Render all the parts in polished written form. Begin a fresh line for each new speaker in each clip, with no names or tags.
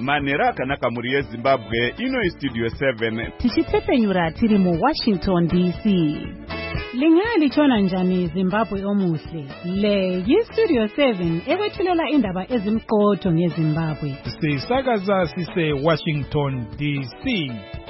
manhero akanaka muri yeZimbabwe. Ino Studio 7
tichitsepenyura tiri mu Washington DC. Lingalitshona njani Zimbabwe omuhle? Le yiStudio 7 ekwethulela indaba ezimqotho ngeZimbabwe.
Sisakaza sise Washington DC.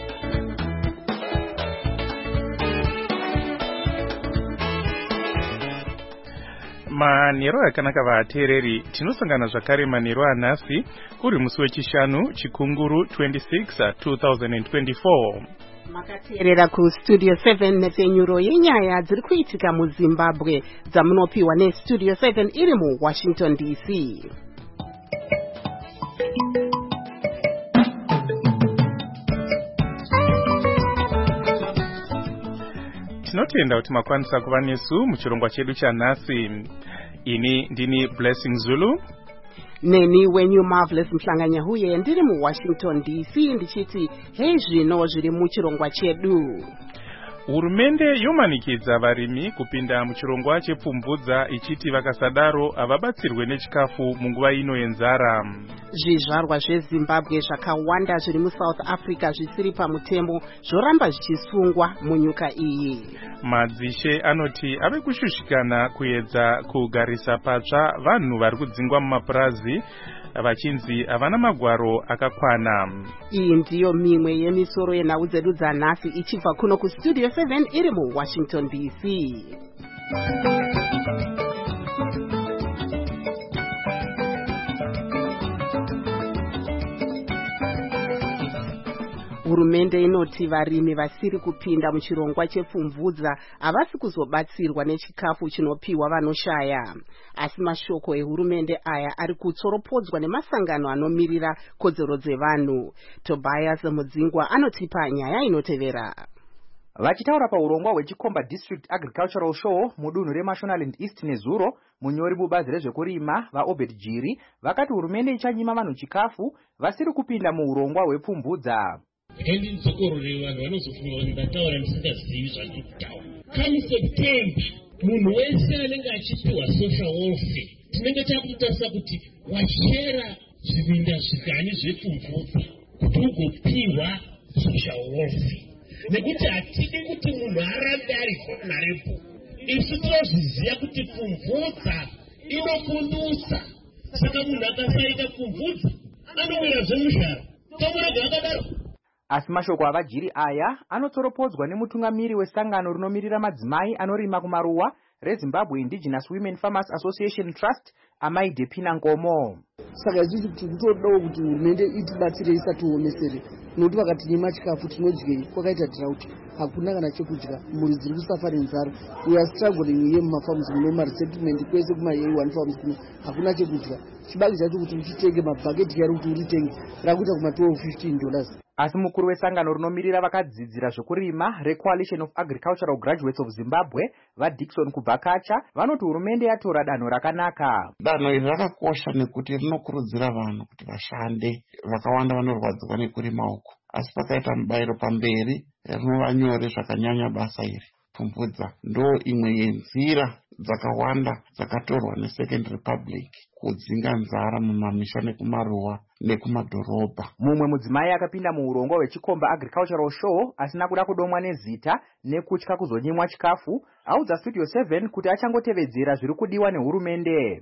Manhero akanaka vateereri, tinosangana zvakare manhero anhasi kuri musi wechishanu chikunguru 26 2024.
Makateerera ku Studio 7 nepenyuro yenyaya dziri kuitika muZimbabwe dzamunopiwa neStudio 7 iri mu Washington DC.
Tinotenda kuti makwanisa kuva nesu muchirongwa chedu chanhasi. Ini ndini Blessing Zulu.
Neni wenyu Marvelous Mhlanganyahuye ndiri mu Washington DC ndichiti hei zvino zviri muchirongwa chedu.
Hurumende yomanikidza varimi kupinda muchirongwa chepfumvudza ichiti vakasadaro havabatsirwe nechikafu munguva ino yenzara.
Zvizvarwa zveZimbabwe zvakawanda zviri muSouth Africa zvisiri pamutemo zvoramba zvichisungwa munyika iyi.
Madzishe anoti ave kushushikana kuedza kugarisa patsva vanhu vari kudzingwa mumapurazi vachinzi havana magwaro akakwana.
Iyi ndiyo mimwe yemisoro yenhau dzedu dzanhasi ichibva kuno kuStudio 7 iri mu Washington DC. Hurumende inoti varimi vasiri kupinda muchirongwa chepfumvudza havasi kuzobatsirwa nechikafu chinopiwa vanoshaya. Asi mashoko ehurumende aya ari kutsoropodzwa nemasangano anomirira kodzero dzevanhu. Tobias Mudzingwa anotipa nyaya inotevera.
Vachitaura paurongwa hwechikomba District Agricultural Show mudunhu reMashonaland East neZuro, munyori mubazi rezvekurima vaObed Jiri vakati hurumende ichanyima vanhu chikafu vasiri kupinda muurongwa hwepfumvudza.
Endi nzokorore vanhu vanozofunga kuti ndataura ndisingazivi zvandiri kutaura. Come September, munhu wese anenge achipiwa social welfare tinenge takutarisa kuti wachera zvirinda zvikani zvepfumvudza kuti ugopiwa social welfare. Nekuti hatidi kuti munhu arambe ari honorable. Isu tinozviziva kuti pfumvudza inopundusa. Saka munhu akasaita pfumvudza anowira zvemushara. Tomurega akadaro.
Asi mashoko avajiri aya anotsoropodzwa nemutungamiri wesangano rinomirira madzimai anorima kumaruwa reZimbabwe Indigenous Women Farmers Association Trust, Amaide Pinangomo.
Saka isusu tinotodawo kuti hurumende itibatsire isatiomesere. Nokuti vakatinyima chikafu tinodyei kwakaita drought. Hakuna kana chekudya, mhuri dziri kusafara nenzara. We are struggling here mumafarms muno maresettlement kwese kuma-A1 farms kuno hakuna chekudya. Chibage chacho kuti uchitenge mabhaketi yari kuti uritenge rakuita kuma $12-15.
Asi mukuru wesangano rinomirira vakadzidzira zvekurima reCoalition of Agricultural Graduates of Zimbabwe vaDickson Kubvakacha vanoti hurumende yatora danho rakanaka.
Danho iri rakakosha nekuti rinokurudzira vanhu kuti vashande. Vakawanda vanorwadziwa nekurima uku. Asi pakaita mubayiro pamberi rinova nyore zvakanyanya basa iri. Pfumvudza ndo imwe yenzira dzakawanda dzakatorwa neSecond Republic kudzinga nzara mumamisha nekumaruwa nekumadhorobha.
Mumwe mudzimai akapinda muurongwa hwechikomba Agricultural Show asina kuda kudomwa nezita nekutya kuzonyimwa chikafu audza Studio 7 kuti achangotevedzera zviri kudiwa nehurumende.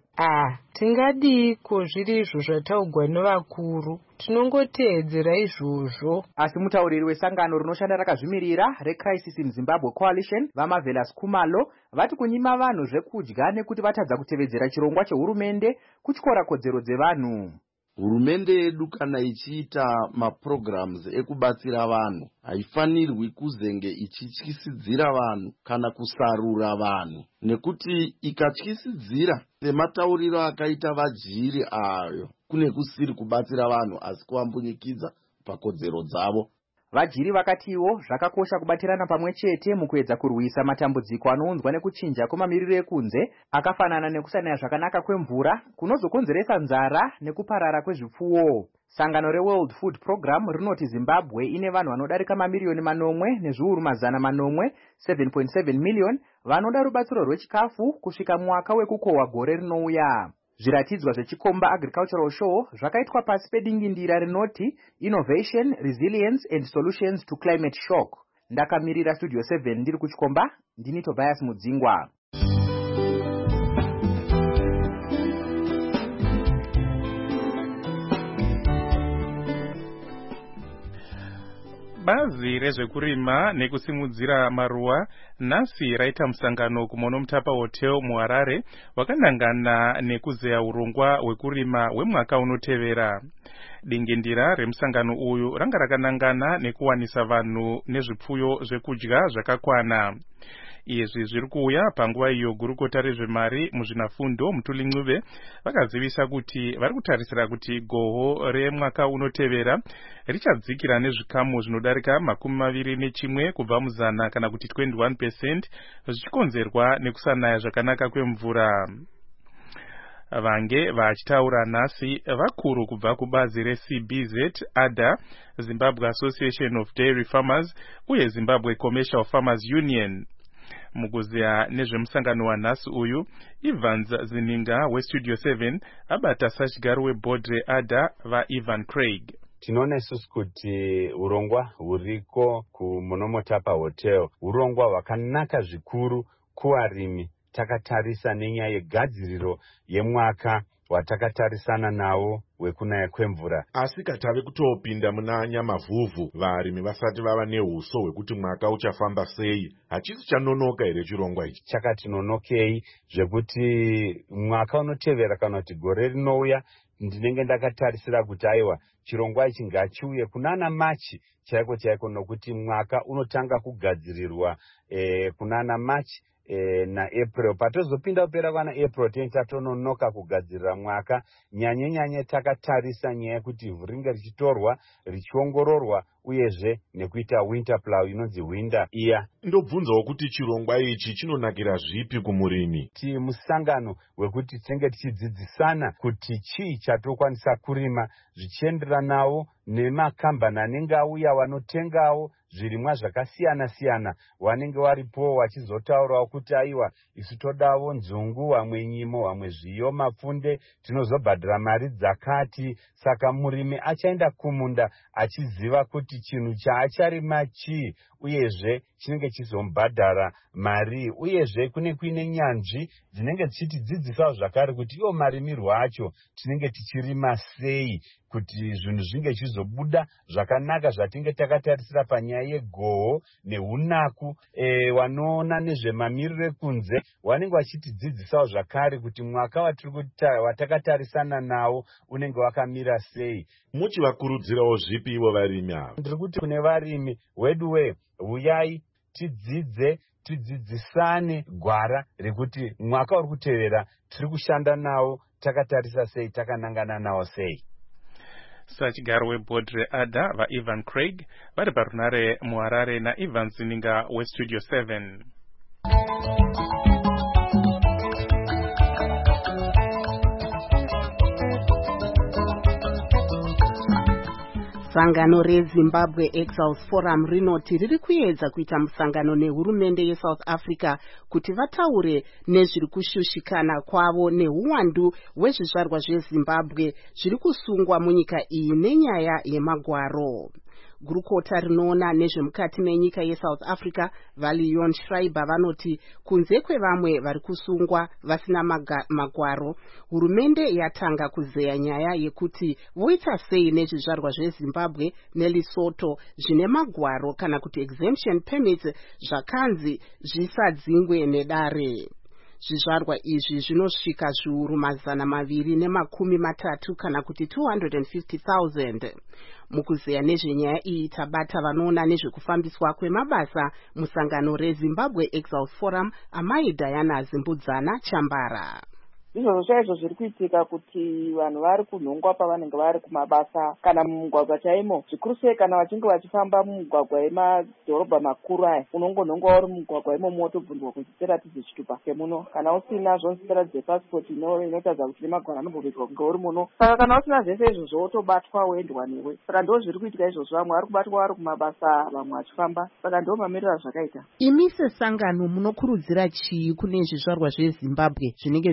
Tingadii ko zviri izvo zvataugwa nevakuru, tinongoteedzera izvozvo.
Asi mutauriri wesangano rinoshanda rakazvimirira reCrisis in Zimbabwe Coalition vaMarvelous Kumalo vati kunyima vanhu zvekudya nekuti vatadza kutevedzera chirongwa chehurumende kutyora kodzero dzevanhu.
Hurumende yedu kana ichiita maprograms ekubatsira vanhu haifanirwi kuzenge ichityisidzira vanhu kana kusarura vanhu, nekuti ikatyisidzira sematauriro akaita vajiri ayo kune kusiri kubatsira vanhu asi kuambunyikidza pakodzero dzavo.
Vajiri vakatiwo zvakakosha kubatirana pamwe chete mukuedza kurwisa matambudziko anounzwa nekuchinja kwemamiriro ekunze akafanana nekusanaya zvakanaka kwemvura kunozokonzeresa nzara nekuparara kwezvipfuwo. Sangano reWorld Food Program rinoti Zimbabwe ine vanhu vanodarika mamiliyoni 8 nezviuru 800, 7.7 million, vanoda rubatsiro rwechikafu kusvika mwaka wekukohwa gore rinouya. Zviratidzwa zvechikomba Agricultural Show zvakaitwa pasi pedingindira rinoti Innovation, Resilience and Solutions to Climate Shock. Ndakamirira Studio 7 ndiri kuchikomba, ndini Tobias Mudzingwa.
Bazi rezvekurima nekusimudzira maruwa nhasi raita musangano kuMono Mutapa Hotel muHarare wakanangana nekuzeya urongwa hwekurima hwemwaka unotevera. Dingindira remusangano uyu ranga rakanangana nekuwanisa vanhu nezvipfuyo zvekudya zvakakwana. Izvi zviri kuuya panguva iyo gurukota rezvemari muzvinafundo Mutuli Ncube vakazivisa kuti vari kutarisira kuti goho remwaka unotevera richadzikira nezvikamu zvinodarika 21 kubva muzana kana kuti 21% zvichikonzerwa nekusanaya zvakanaka kwemvura. Vange vachitaura nhasi vakuru kubva kubazi reCBZ, ADA, Zimbabwe Association of Dairy Farmers uye Zimbabwe Commercial Farmers Union. Mukuzeya nezvemusangano wanhasi uyu, Evans Zininga weStudio 7 abata sachigaro weboard reADA vaIvan Craig.
Tinoona isusu kuti urongwa huriko kuMono Mutapa Hotel urongwa hwakanaka zvikuru kuvarimi. Takatarisa nenyaya yegadziriro yemwaka watakatarisana nawo wekunaya kwemvura.
Asi katave kutopinda muna nyamavhuvhu varimi vasati vava nehuso hwekuti mwaka uchafamba sei, hachisi chanonoka here chirongwa ichi?
Chakati nonokei zvekuti mwaka unotevera kana kuti gore rinouya ndinenge ndakatarisira kuti aiwa chirongwa ichi ngachiuye kunana Machi chaiko chaiko, nokuti mwaka unotanga kugadzirirwa kunana Machi naApril. Patozopinda kupera kwana April tatononoka kugadzirira mwaka. Nyanye takatarisa nyaya kuti ivhu ringe richitorwa richiongororwa uyezve nekuita winter plow inonzi winter ear.
Ndobvunzawo kuti chirongwa ichi chinonakira zvipi kumurimi?
Musangano wekuti tinenge tichidzidzisana kuti chii chatokwanisa kurima zvichienderanawo nemakambani anenge auya wanotengawo zvirimwa zvakasiyana siyana, wanenge waripo wachizotaurawo kuti aiwa isu todawo nzungu, wamwe nyimo, wamwe zviyo, mapfunde, tinozobhadhira mari dzakati. Saka murimi achaenda kumunda achiziva kuti chinhu chaacharima chii uyezve chinenge chizombhadhara mari, uyezve kune kuine nyanzvi dzinenge dzichitidzidzisawo zvakare kuti iwo marimirwo acho tinenge tichirima sei kuti zvinhu zvinge zvichizobuda zvakanaka zvatinge takatarisira panyaya yegoho neunaku. Wanoona nezvemamiriro ekunze wanenge wachitidzidzisawo zvakare kuti mwaka watakatarisana nawo unenge wakamira sei.
Muchivakurudzirawo zvipi ivo varimi ava?
Ndiri kuti kune varimi wedu uyai tidzidzisane gwara rekuti mwaka uri kutevera tiri kushanda nawo takatarisa sei, takanangana nawo sei.
Sachigaro weboard reADA vaIvan Craig vari parunare muHarare naIvan Zininga weStudio 7.
Sangano reZimbabwe Exiles Forum rinoti riri kuedza kuita musangano nehurumende yeSouth Africa kuti vataure nezviri kushushikana kwavo nehuwandu hwezvizvarwa zveZimbabwe zviri kusungwa munyika iyi nenyaya yemagwaro. Gurukota rinoona nezvemukati menyika yeSouth Africa vaLeon Schreiber vanoti kunze kwevamwe vari kusungwa vasina magwaro, hurumende yatanga kuzeya nyaya yekuti voita sei nezvizvarwa zveZimbabwe neLesotho zvine magwaro kana kuti exemption permits zvakanzi zvisadzingwe nedare. Zvizvarwa izvi zvinosvika zviuru 230 kana kuti 250,000. Mukuzeya nezvenyaya iyi tabata vanoona nezvekufambiswa kwemabasa musangano reZimbabwe Exiles Forum amai Diana Zimbudzana Chambara.
Izvozvo chaizvo zviri kuitika kuti vanhu vari kunhongwa pavanenge vari kumabasa kana mumugwagwa chaimo, zvikuru sei kana vachinge vachifamba mumugwagwa emadhorobha makuru aya. Unongonhongwa uri mumugwagwa imomo wotobvunzwa kuti tiratidze chitupa chemuno, kana usina zvonzi tiratidze passport inotaridza kuti nemagwaro anombobekwa kunge uri muno. Saka kana usina zvese izvozvo wotobatwa woendwa newe. Saka ndo zviri kuitika izvozvo, vamwe vari kubatwa vari kumabasa vamwe vachifamba. Saka ndo mamiriro azvakaita.
Imi sesangano munokurudzira chii kune zvizvarwa zveZimbabwe zvinenge zvisina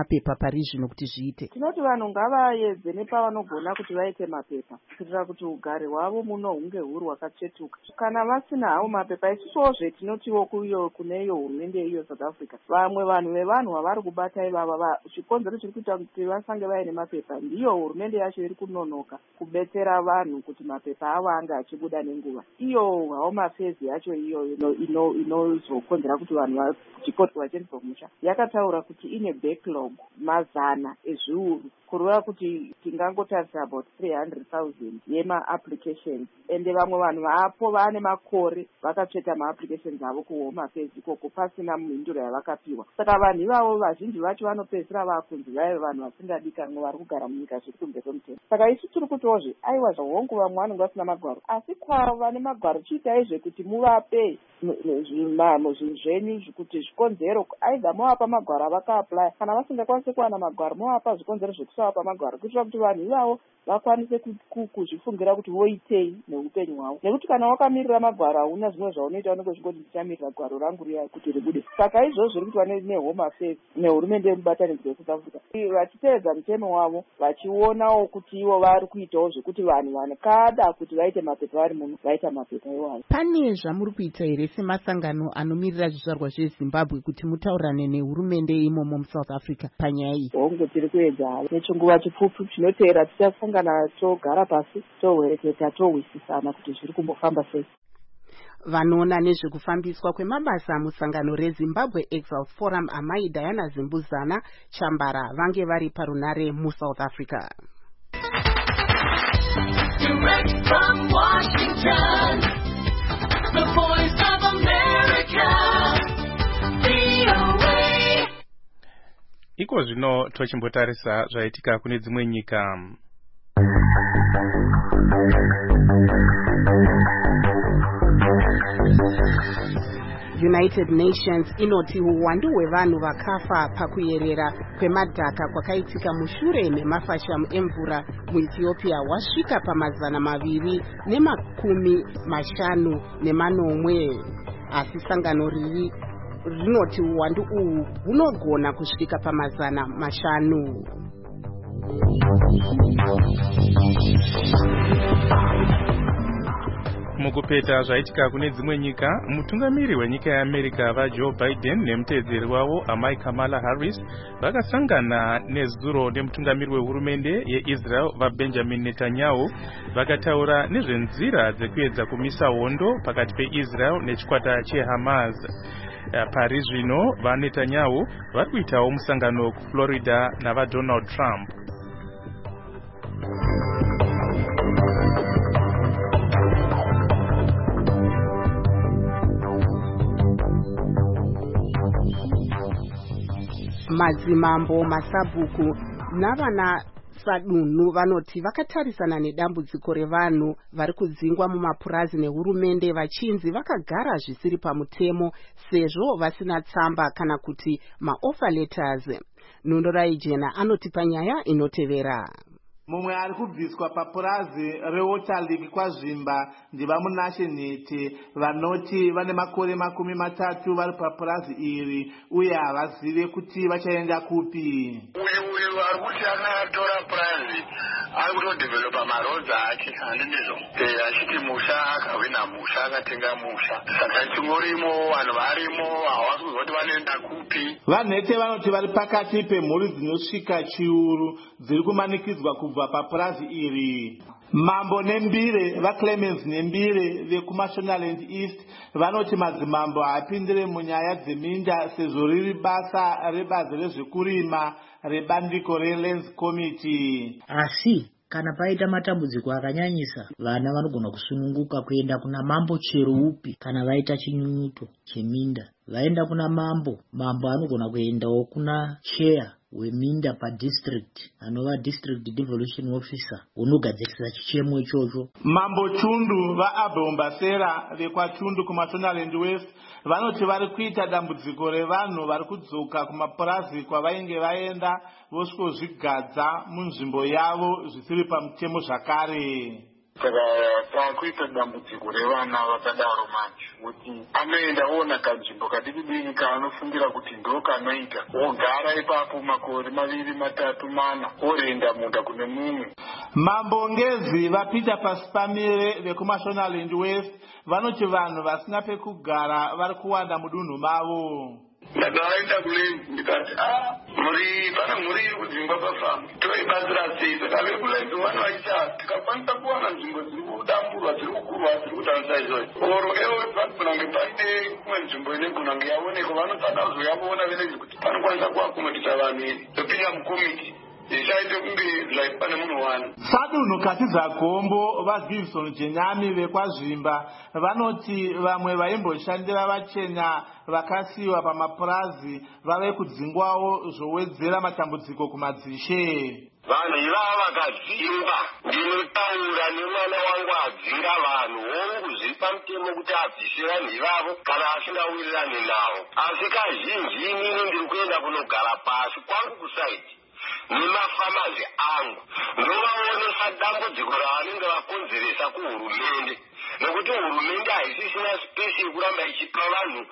mapepa pari zvino kuti zviite?
Tinoti vanhu ngavaedze nepavanogona kuti vaite mapepa kuitira kuti ugare hwavo muno hunge huri hwakatsvetuka. Kana vasina havo mapepa, isizvozve tinotiwo kune iyo hurumende iyo South Africa, vamwe vanhu vevanhu vavari kubata ivava, chikonzero chiri kuita kuti vasange vaine mapepa ndiyo hurumende yacho iri kunonoka kubetsera vanhu kuti mapepa avo ange achibuda nenguva. Iyo Home Affairs yacho iyo inozokonzera kuti vanhu chikoti vachenzi musha yakataura kuti ine backlog mazana ezviuru kureva kuti tingangotarisa about 300,000 yema-applications, ende vamwe vanhu vapo vane makore vakatsveta ma-applications avo kuHome Affairs ikoko pasina mhinduro yavakapiwa. Saka vanhu ivavo vazhinji vacho vanopedzisira vakunzi vaive vanhu vasingadikanwa vari kugara munyika zviri kunze kwemutemo. Saka isu tiri kutozve aiwa zvahongu vamwe vanenge vasina magwaro, asi kwavo vane magwaro chiitaizve kuti muvape zvinhu zvenyu kuti zvikonzero, aidha movapa magwaro avakaapply, kana vasingakwanisi kuwana magwaro movapa zvikonzero zvekusavapa magwaro kuitira kuti vanhu ivavo vakwanise kuzvifungira kuti voitei neupenyu hwavo, nekuti kana wakamirira magwaro hauna zvimwe zvaunoita, unenge uchingoti ndichamirira gwaro rangu riya kuti ribude. Saka izvozvo zviri kuitwa neHome Affairs nehurumende yemubatanidzwa weSouth Africa, vachiteedza mutemo wavo, vachionawo kuti ivo vari kuitawo zvekuti vanhu vanokada kuti vaite mapepa vari muno vaita mapepa iwayo.
Pane zvamuri kuita here semasangano anomirira zvizvarwa zveZimbabwe kuti mutaurane nehurumende imomo muSouth Africa panyaya iyi?
Hongu tiri kuedza nechinguva chipfupi chinoteera tichasangana togara pasi tohwereketa tohwisisana kuti zviri kumbofamba sei.
Vanoona nezvekufambiswa kwemabasa musangano reZimbabwe Exile Forum amai Diana Zimbuzana Chambara vange vari parunare muSouth Africa.
Direct from Washington, the voice of America, VOA.
Iko zvino tochimbotarisa zvaitika kune dzimwe nyika.
United Nations inoti uwandu hwevanhu vakafa pakuyerera kwemadhaka kwakaitika mushure memafashamu emvura muEthiopia wasvika pamazana 250 asi sangano riri rinoti uwandu uhu hunogona kusvika pamazana 5.
Mukupeta zvaitika kune dzimwe nyika, mutungamiri wenyika yeAmerica vaJoe Biden nemuteedzeri wavo amai Kamala Harris vakasangana nezuro nemutungamiri wehurumende yeIsrael vaBenjamin Netanyahu vakataura nezvenzira dzekuedza kumisa hondo pakati peIsrael nechikwata cheHamas. Pari zvino vaNetanyahu vari kuitawo musangano kuFlorida navaDonald Trump.
Madzimambo, masabhuku navana sadunhu vanoti vakatarisana nedambudziko revanhu vari kudzingwa mumapurazi nehurumende vachinzi vakagara zvisiri pamutemo sezvo vasina tsamba kana kuti maoffer letters. Nundorai Jena anoti panyaya inotevera.
Mumwe ari kubviswa papurazi reWater League kwaZvimba ndivamunashe Nhete vanoti vane makore 30 vari papurazi iri uye havazive kuti vachaenda kupi.
Uyu ari kuti akatora purazi ari kutodevelopa marodzi ake handizvo achiti musha akahwina musha akatenga musha saka chingorimo vanhu varimo havasi kuzwa kuti vanoenda kupi.
VaNhete vanoti vari pakati pemhuri dzinosvika chiuru dziri kumanikidzwa kubva papurazi iri. Mambo Nembire vaClemens Nembire vekuMashonaland East vanoti madzimambo haapindire munyaya dzeminda sezvo riri basa rebazi rezvekurima rebandiko reLands Committee.
Asi kana paita matambudziko akanyanyisa vana vanogona kusununguka kuenda kuna mambo chero upi. Kana vaita chinyunyuto cheminda vaenda kuna mambo anogona kuendawo kuna chair weminda padistrict anova district devolution officer unogadzirisa chichemo ichocho.
Mambo Chundu vaAbhombasera vekwaChundu kuMashonaland West vanoti vari kuita dambudziko revanhu vari kudzoka kumapurazi kwavainge vaenda vosvikozvigadza munzvimbo yavo zvisiri pamutemo zvakare.
saka takuita dambudziko revana vakadaro manje kuti anoenda ona kanzvimbo kadiki diki kaanofungira kuti ndo kanoita ogara ipapo makore 2, 3, 4 orenda munda kune mumwe.
Mambo Ngezi vapita pasi pamire vekuMashonaland West vanoti vanhu vasina pekugara vari kuwanda mudunhu mavo.
Ndakaenda kule ndikati muri kudzimba pafamu toibatsira sei saka vekulenzi vano vaita tikakwanisa kuwana nzvimbo dziri kudamburwa dziri kukurwa dziri kutanisa izvozvo oro ewo kunange paine kumwe nzvimbo ine kunange yaonekwa vanotsada kuzoyavoona venezi kuti panokwanisa kuakomodisa vanhu iri topinda mukomiti zvichaite kunge zvaipane munhu wani.
Sadunhu Katiza Gombo vaGibson Jenyami vekwazvimba vanoti vamwe vaimboshandira vachena vakasiyiwa pamapurazi vave kudzingwawo zvowedzera matambudziko kumadzishe.
Vanhu ivava vakadzingwa, ndinotaura nemwana wangu adzinga vanhu hongu zviri pamutemo kuti adzishe vanhu ivavo kana asingawirirani navo. Asi kazhinji inini ndiri kuenda kunogara pasi kwangu kusaiti nemafamazi angu ndovaonesa dambudziko ravanenge vakonzeresa kuhurumende, nekuti hurumende haisisina spesi yekuramba ichipa vanhu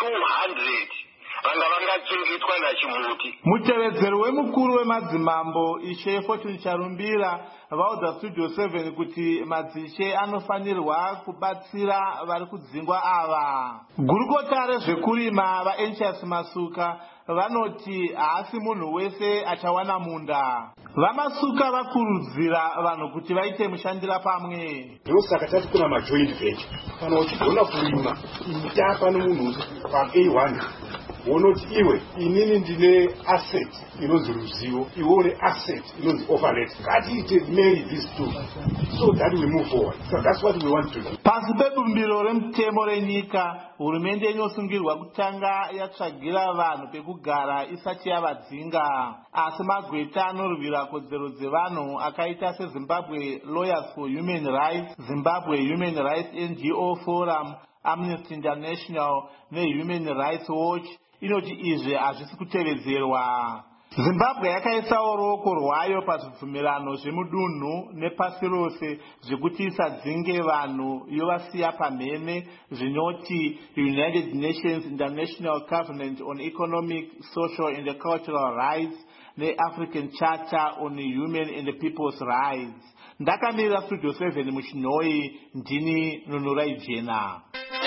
200 vanga vangachengetwa nachimuti.
Mutevedzeri wemukuru wemadzimambo Ishe Fortune Charumbira vaudza Studio 7 kuti madzishe anofanirwa kubatsira vari kudzingwa ava. Gurukota rezvekurima vaEnchas Masuka vanoti haasi munhu wese achawana munda. Vamasuka vakurudzira vanhu kuti vaite mushandira pamwe.
Ndosaka tati kuna majoint venture kana uchigona kurima ita pano munhu pa-A1 wonoti iwe inini ndine asset inonzi ruzivo, iwe asset inonzi overhead. Ngatiite marry these two so that we move forward. So that's what we want to do.
Pasi pebumbiro remutemo renyika, hurumende inosungirwa kutanga yatsvagira vanhu pekugara isati yavadzinga. Asi magweta anorwira kodzero dzevanhu akaita seZimbabwe Lawyers for Human Rights, Zimbabwe Human Rights NGO Forum, Amnesty International neHuman Rights Watch inoti izvi hazvisi kutevedzerwa. Zimbabwe yakaisawo ruoko rwayo pazvibvumirano zvemudunhu nepasi rose zvekuti isadzinge vanhu yovasiya pamhene zvinoti United Nations International Covenant on Economic, Social and Cultural Rights neAfrican Charter on Human and People's Rights. Ndakamirira Studio 7 muChinoi, ndini Nunurai Jena.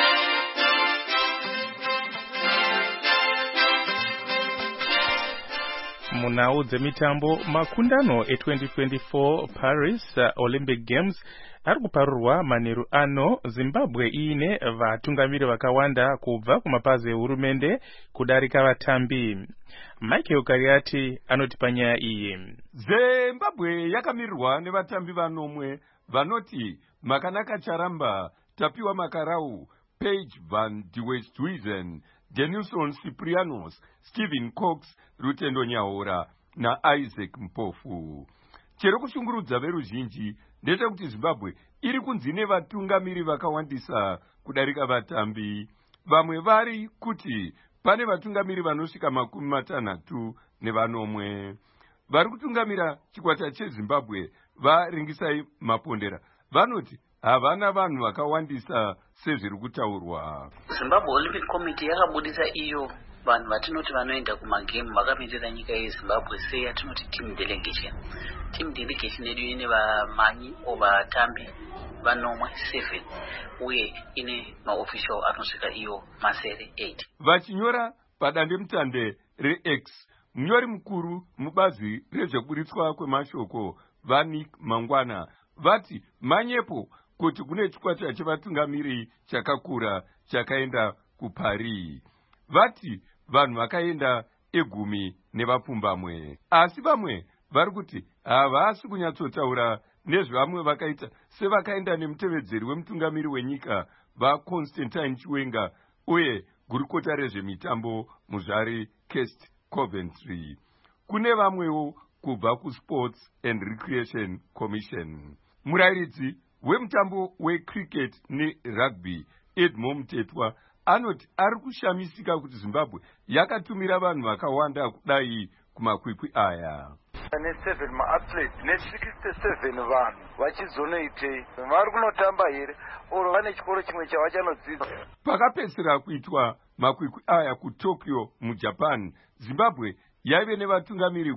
Munhau dzemitambo, makundano e2024 Paris Olympic Games ari kuparurwa manheru ano. Zimbabwe iine vatungamiri vakawanda kubva kumapazi ehurumende kudarika vatambi. Michael Kariati anoti panyaya iyi.
Zimbabwe yakamirirwa nevatambi vanomwe vanoti Makanaka Charamba, Tapiwa Makarau, Paige van de Westhuizen, Denilson Ciprianos, Stephen Cox, Rutendo Nyaora na Isaac Mpofu. Chero kushungurudza veruzhinji ndechekuti Zimbabwe iri kunzi nevatungamiri vakawandisa kudarika vatambi. Vamwe vari kuti pane vatungamiri vanosvika 60 nevanomwe. Vari kutungamira chikwata cheZimbabwe vaRingisai Mapondera vanoti havana vanhu vakawandisa sezviri kutaurwa.
Zimbabwe Olympic Committee yakabudisa iyo vanhu vatinoti vanoenda kumagame vakamirira nyika yeZimbabwe seyatinoti team delegation. Team delegation yedu ine vamanyi ovatambi vanomwe 7 uye ine maofficial anosvika iyo masere 8.
Vachinyora padandemutande reX, munyori mukuru mubazi rezveburitswa kwemashoko vaNick Mangwana vati manyepo kuti kune chikwata chevatungamiri chakakura chakaenda kuParis. Vati vanhu vakaenda 10 nevapfumbamwe. Asi vamwe vari kuti havasi kunyatsotaura nezvevamwe vakaita sevakaenda nemutevedzeri wemutungamiri wenyika vaConstantine Chiwenga uye gurukota rezvemitambo muzvari Kirst Coventry. Kune vamwewo kubva kuSports and Recreation Commission. Murairidzi wemutambo wecricket nerugby Edmo Mutetwa anoti ari kushamisika kuti Zimbabwe yakatumira vanhu vakawanda kudai kumakwikwi aya.
ne7 maathletes ne67 vanhu vachizonoitei vari kunotamba here oro vane chikoro chimwe chavachanodzidza.
Pakapedzisira kuitwa makwikwi aya kuTokyo muJapan, Zimbabwe yaive nevatungamiri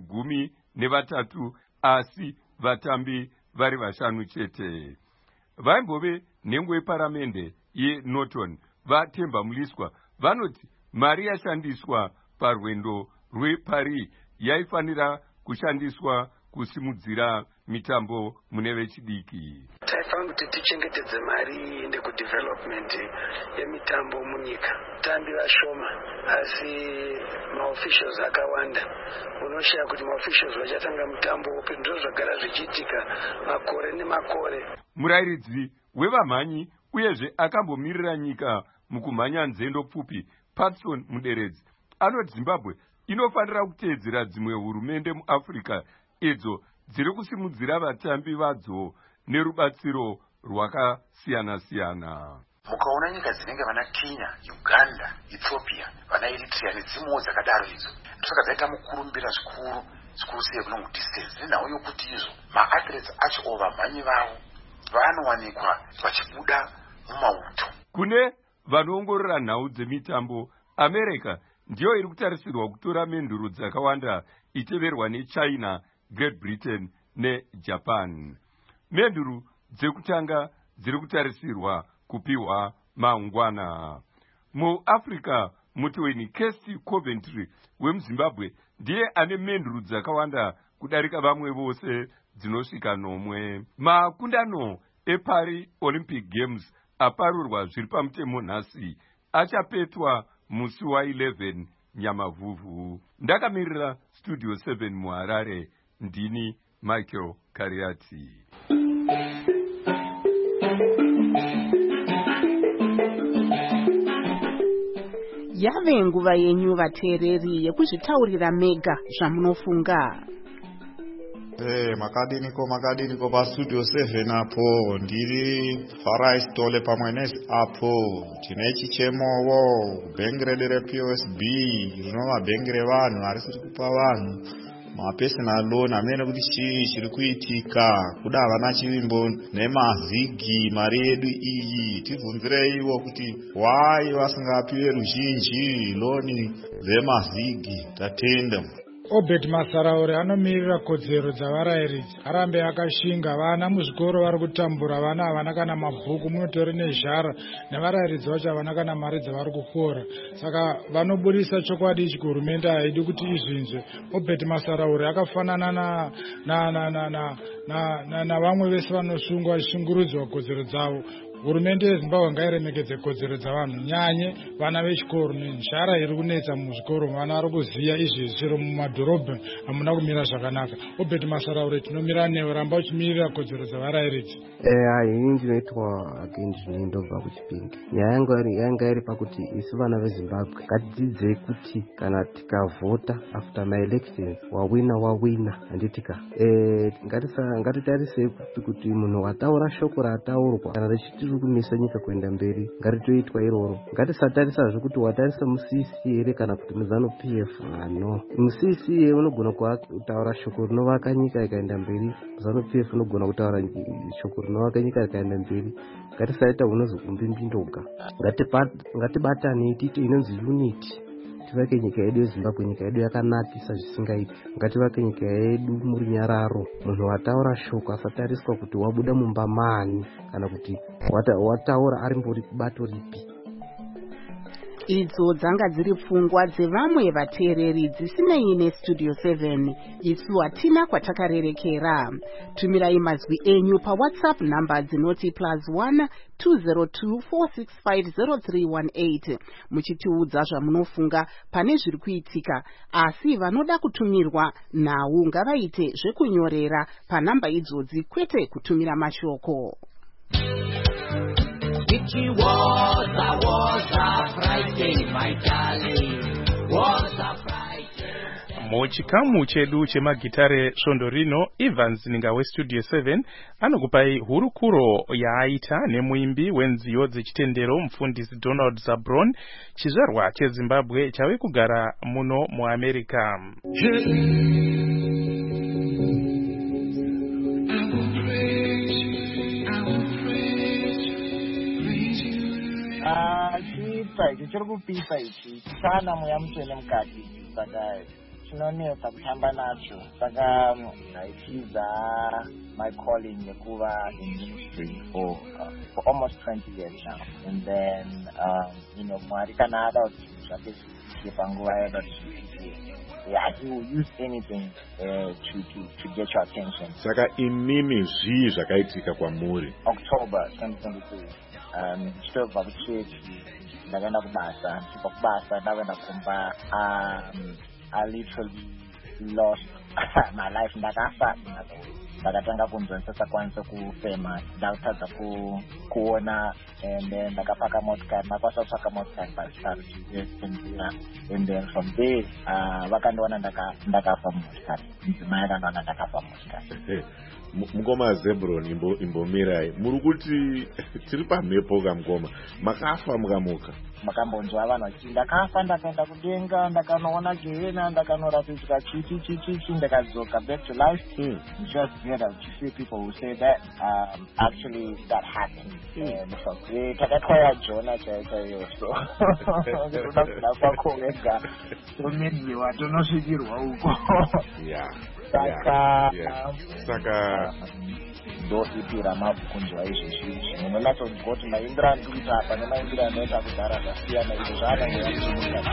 13 asi vatambi vari 5 chete. Vaimbove nhengo yeparamende yeNorton vaTemba Muliswa vanoti mari yashandiswa parwendo rweParis yaifanira kushandiswa kusimudzira mitambo mune vechidiki.
Taifanira kuti tichengetedze mari iende kudevelopment yemitambo munyika. Tambi vashoma asi maofficials akawanda. Unoshaya kuti maofficials vachatanga mutambo upi ndozvagara zvichiitika makore nemakore.
Murairidzi wevamhanyi uyezve akambomirira nyika mukumhanya nzendo pfupi Patson Muderedzi anoti Zimbabwe inofanira kuteedzera dzimwe hurumende muAfrica idzo dziri kusimudzira vatambi vadzo nerubatsiro rwakasiyana-siyana.
Mukaona nyika dzinenge vana Kenya, Uganda, Ethiopia, vana Eritrea nedzimwewo dzakadaro idzo ndosaka dzaita mukurumbira zvikuru sei kunongo distance nenhau yokuti izvo maathletes acho o vamhanyi vavo vanowanikwa vachibuda mumauto.
Kune vanoongorora nhau dzemitambo, America ndiyo iri kutarisirwa kutora menduro dzakawanda iteverwa neChina, Great Britain neJapan. Menduro dzekutanga dziri kutarisirwa kupiwa mangwana. MuAfrica, Mutweni Kesti Coventry wemuZimbabwe ndiye ane menduro dzakawanda kudarika vamwe vose dzinosvika 9. Makundano eParis Olympic Games aparurwa zviri pamutemo nhasi achapetwa musi wa11 Nyamavhuvhu. Ndakamirira Studio 7 muHarare, ndini Michael Kariati.
Yave nguva yenyu vateereri yekuzvitaurira mega zvamunofunga.
Makadiniko pa Studio 7 apo ndiri Farai Stole pamwe nesi apo tine chichemowo bhengere rePOSB rinova bhengere vanhu arisiri kupa vanhu mapersonal loan amene kuti chii chiri kuitika kuda vana chivimbo nemavhigi mari yedu iyi tibvunzireiwo kuti why vasingapiwe ruzhinji loni dzemavhigi tatenda.
Obed Masaraure anomirira kodzero dzavarairidzi arambe akashinga vana muzvikoro vari kutambura vana havana kana mabhuku munotori nezhara nevarairidzi vacho havana kana mari dzavari kufora saka vanobudisa chokwadi ichi kuhurumende haidi kuti izvinzwe. Obed Masaraure akafanana na vamwe vese vanosungwa vachishungurudzwa kodzero dzavo. Hurumende yeZimbabwe ngairemekedze kodzero dzavanhu nyanye vana vechikoro nenhara iri kunetsa muzvikoro vana vari kuziya izvi zviro mumadhorobha hamuna kumira zvakanaka. Obed Masaraure tinomira newe ramba uchimirira kodzero dzavarairidzi.
Ini ndinoitwa Akendi ndobva kuChipinge. Nyaya yanga iri pakuti isu vana veZimbabwe ngatidzidzei kuti kana tikavhota after my elections wawina handitika ngatitarisei kuti munhu wataura shoko rataurwa kana richiti kumisa nyika kuenda mberi ngaritoitwa iroro. Ngatisatarisazve kuti watarisa muCC here kana kuti muZANU-PF. No, muCC unogona kutaura shoko rinovaka nyika ikaenda mberi, muZANU-PF unogona kutaura shoko rinovaka nyika ikaenda mberi. Ngatisaita unozokumbimbindoga. Ngatibatane tiite inonzi unity. Tivake nyika yedu yeZimbabwe, nyika yedu yakanakisa zvisingaiti. Ngativake nyika yedu muri nyararo. Munhu wataura shoko asatariswa kuti wabuda mumba mani kana kuti wataura ari mbori kubato ripi.
Idzo dzanga dziri pfungwa dzevamwe vateereri dzisinei neStudio 7 isu hatina kwatakarerekera. Tumirai mazwi enyu paWhatsApp namba dzinoti +1 202 465 0318 muchitiudza zvamunofunga pane zviri kuitika, asi vanoda kutumirwa nhau ngavaite zvekunyorera panhamba idzodzi kwete kutumira mashoko.
It was a Friday, my darling, was a Friday.
Muchikamu chedu chemagitare Shondorino, Evans Ninga weStudio 7 anokupai hurukuro yaaita nemuimbi wenziyo dzechitendero mufundisi Donald Zabron, chizvarwa cheZimbabwe chave kugara muno muAmerica.
kupisa ichi chiri kupisa ichi chichana mweya mutsvene mukati saka chinonetsa kutamba nacho saka ndaichiza my calling yekuva in ministry for almost 20 years now, and then Mwari kana ada kuti zvake zviitike panguva yada kuti he will use anything to get your attention.
Saka inini zvii zvakaitika kwamuri?
October 2023 ndichitobva kuchechi ndakaenda kubasa, ndichibva kubasa ndakaenda kumba. I literally lost my life. Ndakafa ndakatanga kunzwa ndisakwanisa kufema, ndakutadza kuona, and then ndakapaka motikari, ndakwanisa kupaka motikari pasitari, and then from there vakandiona ndakafa motikari, mudzimai akandiona ndakafa motikari.
Mukoma Zebron imbomirai, muri kuti tiri pamhepo kamukoma, makafa mukamuka?
Makambonzwa vanhu vachiti ndakafa ndakaenda kudenga, ndakanoona Jehena, ndakanoratidzwa chichi, ndakadzoka back to life. Just hear that you see people who say that actually that happened. Takatwaya Jona chaiyo, so ndoda kuda kwako wega tomedziwa tonosvikirwa uko.
Saka
ndoipira mabvukunzwa izvezvi munonatsonzwa kuti maimbiro andikuita apa nemaimbiro anoita kudhara zvasiyana, izvo zvaanangeachimuka.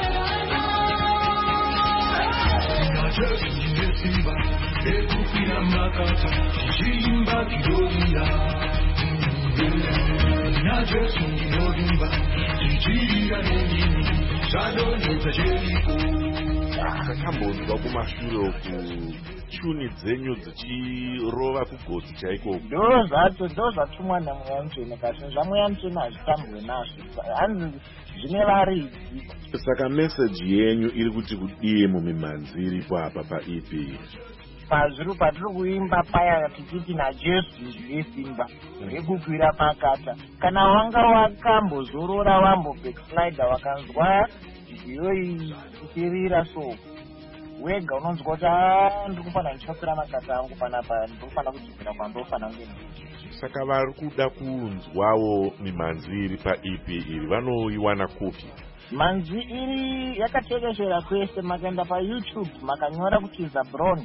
Akambonzwa kumashure uku tuni dzenyu dzichirova kugodzi chaiko?
Ndo zvatumwa namweya mutsvene, kasi zvamweya mutsvene hazvitambwe nazvo, hanzi zvine varidzi.
Saka meseji yenyu iri kuti kudii mumimhanzi iripo apa paEP?
Pazviri patiri kuimba paya tichiti naJesu ndiye simba rekukwira pakata. Kana wanga wakambozorora wambo backslide wakanzwa iyoyi ichirira so wega unonzwa kuti ndikufanira ndichakwira makata angu panapa, ndikufanira kudzokera kwandofana ngeni.
Saka vari kuda kunzwawo mimhanzi iri paEP iri vanoiwana kupi?
Manzi iri yakatekeshera kwese, makaenda paYouTube makanyora kuti Zabron,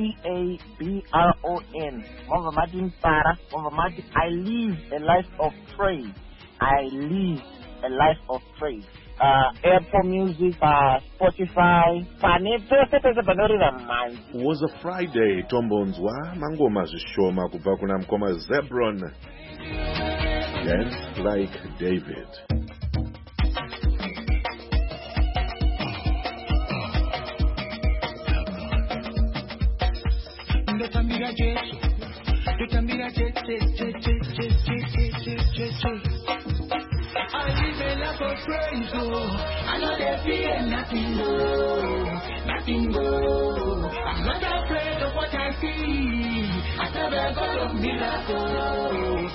Zabron, mobva mati mpara, mobva mati I live a life of praise, I live a life of praise. Apple Music, Spotify, pane pese panorira mhanzi.
Was a Friday tombonzwa mangoma zvishoma kubva kuna mukoma Zabron, Dance Like David.
Ndotambira Jesu, I live a life of praise, I know they fear nothing, nothing, I'm not afraid of what I see. I serve a God of miracles.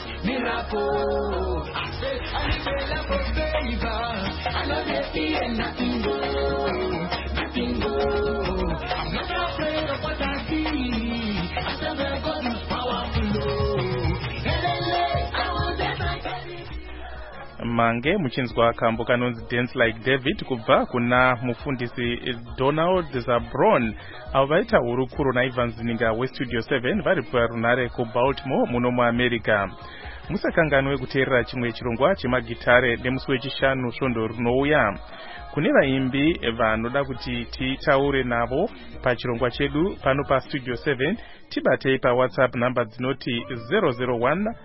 I say I live a life of favor, I know they fear nothing, nothing, I'm not afraid of what I see. I serve a God who's powerful.
Mange muchinzwa kambo kanonzi Dance Like David kubva kuna mufundisi Donald Zabron, avo vaita hurukuro naIvan Zininga weStudio 7 vari parunare kuBaltimore muno muAmerica. Musakanganwe kuteerera chimwe chirongwa chemagitare nemusi wechishanu svondo rinouya. Kune vaimbi vanoda kuti titaure navo pachirongwa chedu pano paStudio 7, tibatei paWhatsApp namba dzinoti 001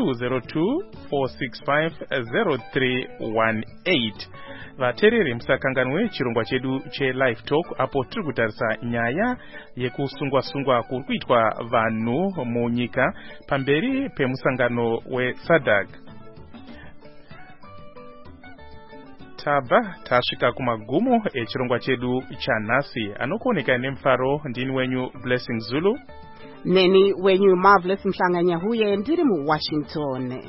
202-465-0318. Vateereri musakanganwe chirongwa chedu cheLive Talk, apo tiri kutarisa nyaya yekusungwa-sungwa kuri kuitwa vanhu munyika pamberi pemusangano weSADC. Tabva tasvika kumagumo echirongwa chedu chanhasi. Anokuoneka nemufaro ndini wenyu Blessing Zulu.
Neni wenyu Marvelous Mhlanganyahuye ndiri muWashington.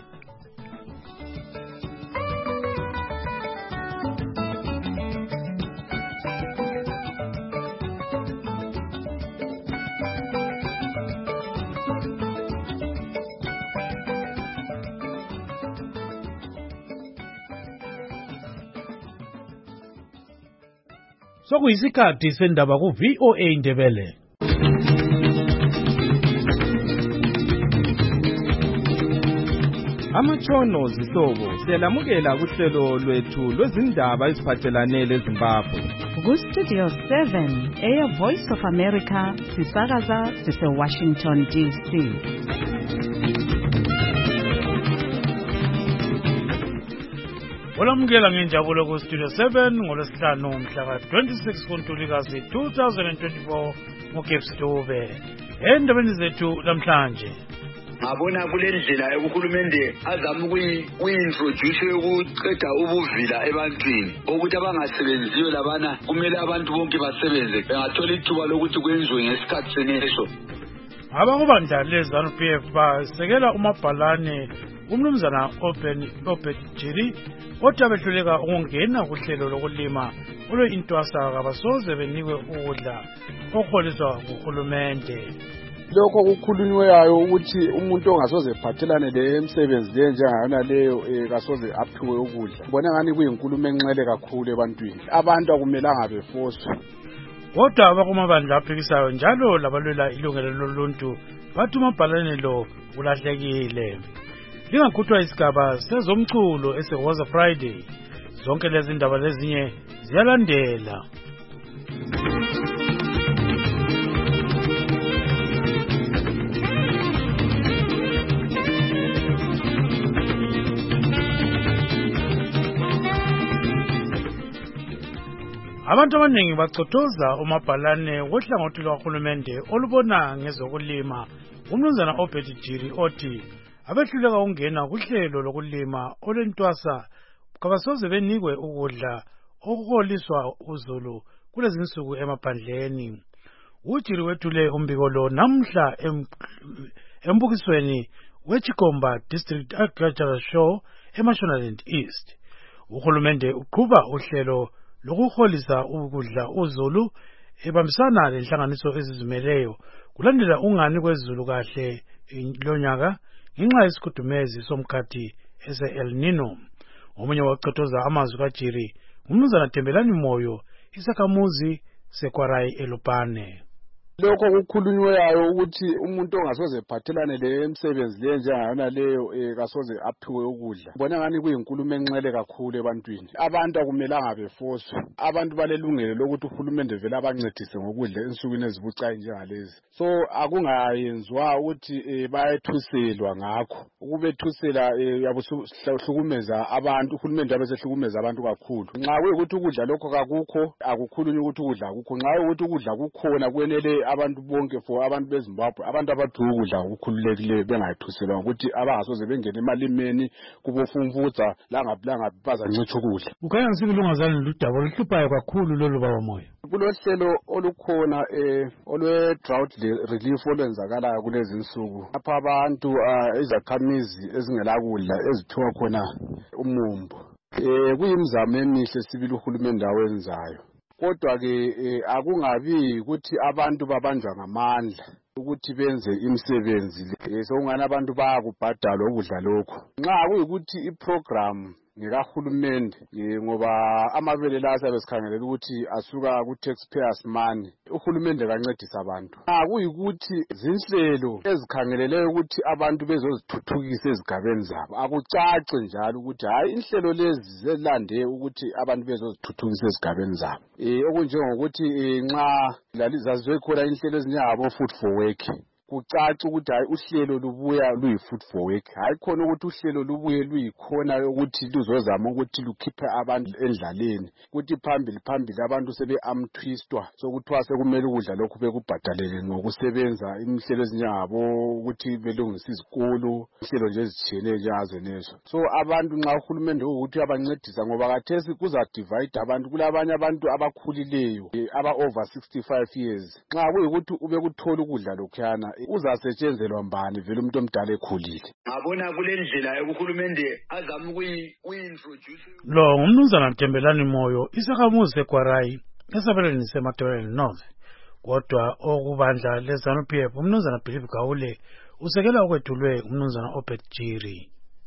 Sokuyisikhathi sendaba ku VOA Indebele.
Amatshono zihlobo siyalamukela kuhlelo lwethu lwezindaba eziphathelane leZimbabwe.
Ku-Studio 7 Air Voice of America sisakaza sise-Washington DC.
Olamukela ngenjabulo ku-Studio 7 ngolwesihlanu mhla ka-26 kuNtulikazi 2024 ngoGebs Dube. Endabeni zethu namhlanje
ngabona kule ndlela uhulumende azama ukuyintroduce yokuqeda ubuvila ebantwini ukuthi abangasebenziyo labana kumele abantu bonke basebenze bengathola ithuba lokuthi kwenziwe ngesikhathi seneso.
Abakubandla leZANU-PF basekela umabhalane umnumzana Obed Jiri othi abehluleka ukungena kuhlelo lokulima olwe-intwasa kabasoze benikwe ukudla okuholiswa nguhulumende.
Lokho kukhulunywayo ukuthi umuntu ongasoze phathelane lemisebenzi le njengayona leyo kasoze aphiwe ukudla. Bona ngani kuyinkulumo enxele kakhulu ebantwini. Abantu akumelanga befoswe.
Kodwa abakumabandla aphikisayo njalo labalwela ilungelo loluntu bathi umabhalane lo ulahlekile. Lingakhuthwa isigaba sezomculo eseWaza Friday. Zonke lezi ndaba lezinye ziyalandela. Abantu abaningi bacothoza umabhalane wohlangothi lwahulumende olubona ngezokulima umnumzana Obed Jiri othi abehluleka ukungena kuhlelo lokulima olwentwasa kabasoze benikwe ukudla okuholiswa uzulu kulezi insuku emaphandleni. UJiri wethule umbiko lo namhla embukisweni weChikomba District Agricultural Show eMashonaland East. Uhulumende uqhuba uhlelo lokuholisa ukudla uzulu ebambisana lenhlanganiso ezizimeleyo kulandela ungani kwezulu kahle lonyaka ngenxa yesikhudumezi somkhathi ese-El Nino. Omunye wacothoza amazwi kaJiri umnumzana Thembelani Moyo isakhamuzi seKwarai eLupane.
Lokho kukhulunywayo ukuthi umuntu ongasoze phathelane lemisebenzi le njengayona leyo kasoze aphiwe ukudla. Bona ngani kuyinkulumo enxele kakhulu ebantwini. Abantu akumelanga befoswe. Abantu balelungelo lokuthi uhulumende vele abancedise ngokudla ensukwini ezibucayi njengalezi. So akungayenzwa ukuthi bayethuselwa ngakho. Ukubethusela yabuhlukumeza abantu, uhulumende abesehlukumeza abantu kakhulu. Nxa kuyikuthi ukudla lokho kakukho, akukhulunywa ukuthi ukudla akukho. Nxa kuyikuthi ukudla kukhona kwenele abantu bonke for abantu beZimbabwe, abantu abadinga ukudla okukhululekileyo bengayithuselwa ukuthi abangasoze bengene emalimeni kubofumvutsa langa bazancitsha ukudla.
Ukhanya ngisilungazana ludaba oluhluphayo kakhulu lolu baba Moyo.
Kulohlelo olukhona olwe-drought relief olwenzakalayo kulezi insuku. Lapha abantu izakhamizi ezingelakudla ezithiwa khona umumbu. Kuyimizamo emihle sibili uhulumende awenzayo. Kodwa-ke akungabi ukuthi abantu babanjwa ngamandla ukuthi benze imisebenzi le. Sokungani abantu bayakubhadala ukudla lokho. Nxa kuyikuthi iprogram ngekahulumende ngoba amabele la asabesikhangelela ukuthi asuka ku-taxpayers money, uhulumende kancedisa abantu. Kuyikuthi zinhlelo ezikhangelele ukuthi abantu bezozithuthukisa ezigabeni zabo. Akucace njalo ukuthi hayi inhlelo lezi zelande ukuthi abantu bezozithuthukisa ezigabeni zabo. Okunjengokuthi nxa zaziwe khona inhlelo ezinjengabo food for work. Kucaca ukuthi hayi uhlelo lubuya luyi-food for work. Hayi khona ukuthi uhlelo lubuye luyikhona ukuthi luzozama ukuthi lukhiphe abantu endlaleni. Kuthi phambili abantu sebe-amthwistwa sokuthiwa sekumele ukudla lokhu bekubhadalele ngokusebenza inhlelo ezinjengabo ukuthi belungise izikolo, inhlelo nje ezitshiyeneyo njengazenezo. So abantu nxa uhulumende ukuthi uyabancedisa ngoba kathesi kuzadivide abantu. Kulabanye abantu abakhulileyo aba-over 65 years. Nxa kuyikuthi ubekuthola ukudla lokhuyana uzasetshenzelwa mbani vele umuntu omdala ekhulile.
Ngabona kule ndlela uhulumende azama ukuyintroduce.
Lo ngumnumzana Thembelani Moyo isakhamuzi seKwarai esabelweni seMatabeleland North. Kodwa okubandla leZANU-PF umnumzana Philip Gawule usekela okwethulwe umnumzana Obed Jiri.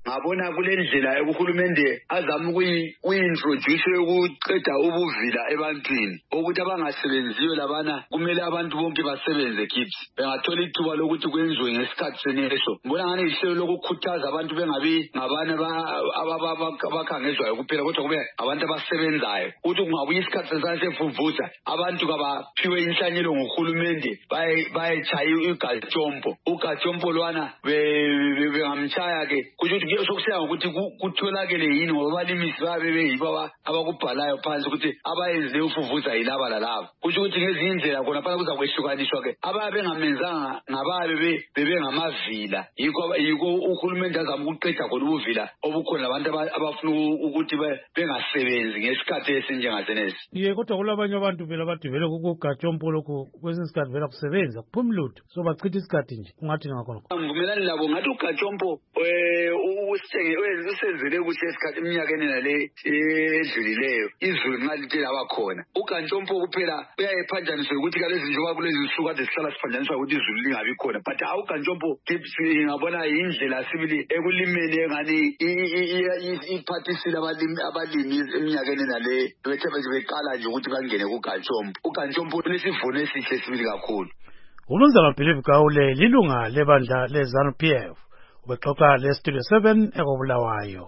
ngabona kule ndlela uhulumende azama ukuyi-introduce yokuqeda ubuvila ebantwini ukuthi abangasebenziyo labana kumele abantu bonke basebenze kips bengathola ithuba lokuthi kwenziwe ngesikhathi seneso. Ngibona ngani ihlelo lokukhuthaza abantu bengabi ngabana abakhangezwayo kuphela kodwa kube abantu abasebenzayo ukuthi kungabuya isikhathi sesifumvuza abantu kabaphiwe inhlanyelo nguhulumende bayetshaya ugatshompo lwana bengamtshaya-ke kusho ukuthi sokusiya ngokuthi kutholakele yini ngoba abalimisi babe beyibo abakubhalayo phansi ukuthi abayenze ufuvuza yilaba lalaba. Kusho ukuthi ngezinye indlela khona phana kuza kwehlukaniswa-ke ababe bengamenzanga ngababe bebengamavila yikho uhulumende azama ukuqeda khona ubuvila obukhona labantu abafuna ukuthi bengasebenzi ngesikhathi esinjengasenesi.
Ye kodwa kulabanye abantu vele abathi vele kugatshompo lokho kwesinye isikhathi vele kusebenza kuphuma lutho so bachitha isikhathi nje ungathi ngakhona.
Ngivumelani labo ngathi ugatshompo usenzele kuhle esikhathi eminyakeni nale edlulileyo izulu nxa lithe laba khona. Ugatshompo kuphela uyayephanjaniswa ukuthi kalezi njengoba kulezi nsuku kade sihlala siphanjaniswa ukuthi izulu lingabi khona but ugatshompo ngabona yindlela sibili ekulimeni engani iphathisile abalimi eminyakeni nale bethe beqala nje ukuthi bangene kugatshompo. Ugatshompo unesivuno esihle sibili kakhulu.
Umnumzana Believe Gawule lilunga lebandla leZANU-PF ubexoxa leStudio 7 ekobulawayo.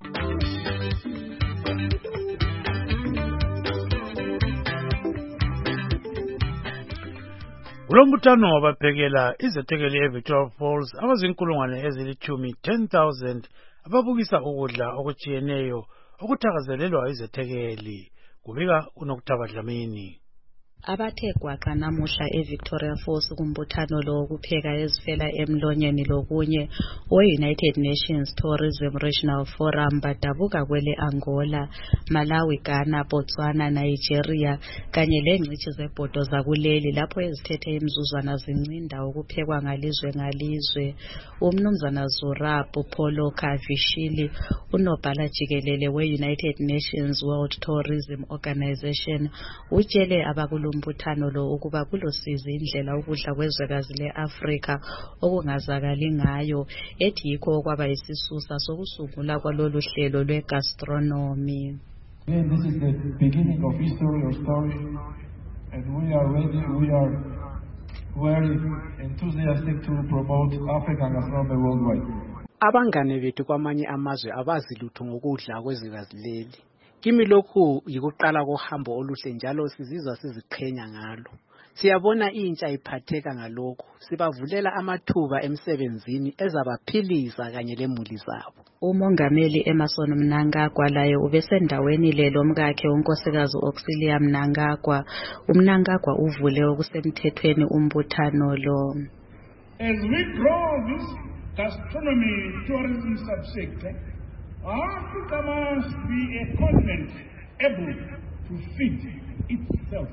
Ulombuthano wabaphekela izethekeli eVictoria Falls abazinkulungwane ezilithumi 10,000 ababukisa ukudla okutshiyeneyo okuthakazelelwa izethekeli kubika uNokuthaba Dlamini.
Abathe gwaqa namuhla eVictoria Falls kumbuthano lo wokupheka ezifela emlonyeni lokunye we-United Nations Tourism Regional Forum badabuka kwele Angola, Malawi, Ghana, Botswana, Nigeria kanye lengcithi zebhodo zakuleli lapho ezithethe imizuzwana zincinda ukuphekwa ngalizwe ngalizwe. Umnumzana Zurabu Polo Kavishili, unobhala jikelele we-United Nations World Tourism Organization, utshele abakulumbuthano lo ukuba kulosizi indlela ukudla kwezwekazi le-Afrika okungazakali ngayo, ethi yikho okwaba isisusa sokusungula kwalolu hlelo lwe-gastronomy.
This is the beginning of history or story, and we are ready, we are very enthusiastic to promote African gastronomy worldwide.
Abangane bethu kwamanye amazwe abazi lutho ngokudla kwezwekazi leli. Kimi lokhu yikuqala kohambo oluhle njalo sizizwa siziqhenya ngalo. Siyabona intsha iphatheka ngalokho, sibavulela amathuba emsebenzini ezabaphilisa kanye lemuli zabo.
Umongameli Emerson Mnangagwa laye ubesendaweni lelo mkakhe unkosikazi Auxilia Mnangagwa. Umnangagwa uvule okusemthethweni umbuthano lo.
As we grow this gastronomy tourism subsector, Africa must be a continent able to feed itself.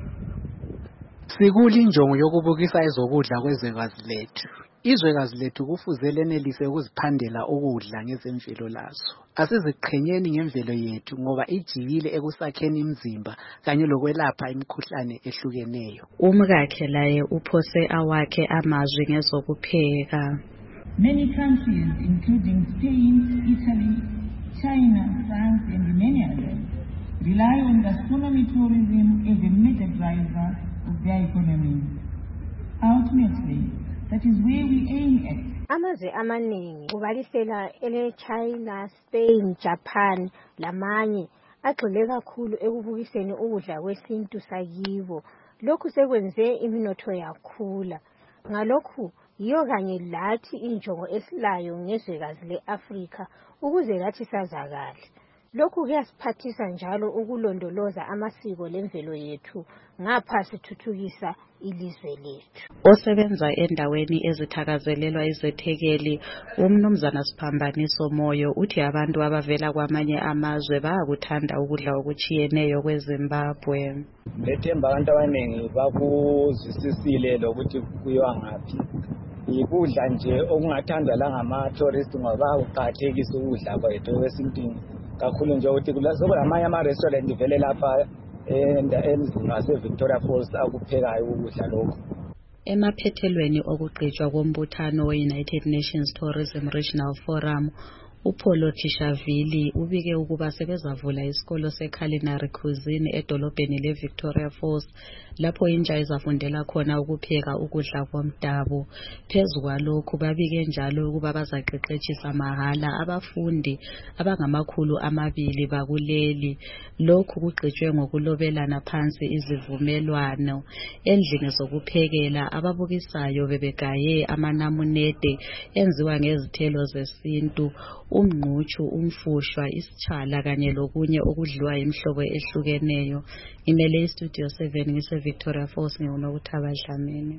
Sikuli injongo yokubukisa ezokudla kwezwekazi lethu. Izwekazi lethu kufuze lenelise ukuziphandela ukudla ngezemvelo lazo. Asiziqhenyeni ngemvelo yethu ngoba ijikile ekusakheni imizimba kanye lokwelapha imikhuhlane ehlukeneyo.
Umkakhe laye uphose awakhe amazwi ngezokupheka.
Many countries including Spain, Italy, China, France and many others rely on gastronomy tourism as a major driver of their economies. Ultimately, that is where we aim at.
Amazwe amaningi kubalisela ele-China, Spain, Japan lamanye agxile kakhulu ekubukiseni ukudla kwesintu sakibo. Lokhu sekwenze iminotho yakhula. Ngalokhu yiyo kanye lathi injongo esilayo ngezwekazi le-Afrika ukuze lathi sazakale. Lokhu kuyasiphathisa njalo ukulondoloza amasiko lemvelo yethu ngapha sithuthukisa ilizwe lethu.
Osebenza endaweni ezithakazelelwa izethekeli, umnumzana Siphambaniso Moyo uthi abantu abavela kwamanye amazwe bayakuthanda ukudla okutshiyeneyo kweZimbabwe.
Lethemba abantu abaningi bakuzwisisile lokuthi kuyiwa ngaphi. Ikudla nje okungathandwa la ngama-tourist ngoba kuqakathekisa ukudla kwethu kwesintwini. Kakhulu nje ukuthi kulamanye ama-restaurant vele lapha emzini waseVictoria Falls akuphekayo ukudla lokho.
Emaphethelweni okugqitshwa kombuthano we-United Nations Tourism Regional Forum, uPaulo Tishavili ubike ukuba sebezavula isikolo seculinary cuisine edolobheni leVictoria Falls lapho intsha izafundela khona ukupheka ukudla komdabu. Phezu kwalokhu babike njalo ukuba bazaqeqetshisa mahala abafundi abangama200 bakuleli. Lokhu kugqitshwe ngokulobelana phansi izivumelwano. Endlini zokuphekela ababukisayo bebegaye amanamunede enziwa ngezithelo zesintu, umngqutshu, umfushwa, isitshala kanye lokunye okudliwa imihlobo ehlukeneyo. Imele iStudio 7 ngise-Victoria Falls ngiwuNokuthaba Dlamini.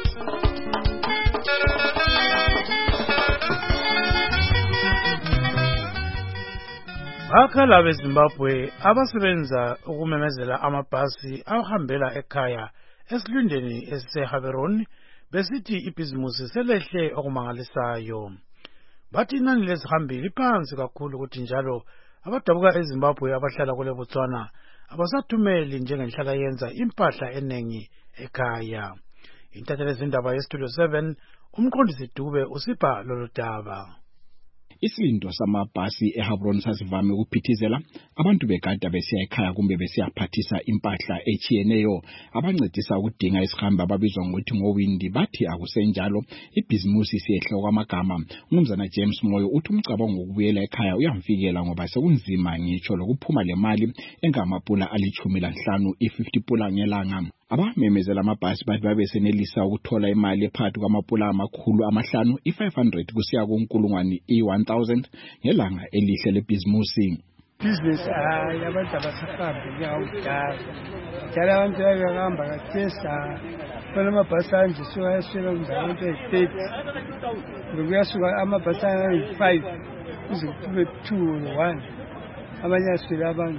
Bakhala beZimbabwe abasebenza ukumemezela amabhasi ahambela ekhaya esilundeni esiseHaberoni besithi ibhizimusi selehle okumangalisayo. Bathi inani lezihambi liphansi kakhulu ukuthi njalo abadabuka eZimbabwe abahlala kule Botswana abasathumeli njengenhlala yenza impahla enengi ekhaya. Intatheli yezindaba yeStudio 7 umqondisi Dube usipha lolu daba.
Isilindo samabhasi eHaberoni sasivame ukuphithizela abantu begada besiya ekhaya kumbe besiyaphathisa impahla echiyeneyo abancedisa ukudinga isihambi ababizwa ngokuthi ngowindi. Bathi akusenjalo ibhizimusi siyehla kwamagama. Umnumzana James Moyo uthi umcabango ukubuyela ekhaya uyamfikela ngoba sekunzima ngitsho lokuphuma lemali engamapula ali15 i50 pula ngelanga. Abamemezela amabhasi bathi babesenelisa ukuthola imali ephakathi kwamapula amakhulu500 i500 kusiya ku1,000 i1000 ngelanga elihle lebhizimusi.
Business yabantu abasahambi ngawudala. Dala abantu bayahamba kathesa. Bona amabhasi anje siyashela kundawo e30. Ngokuyasuka amabhasi ayi5 kuze kube 2 or 1. Abanye aswela abantu.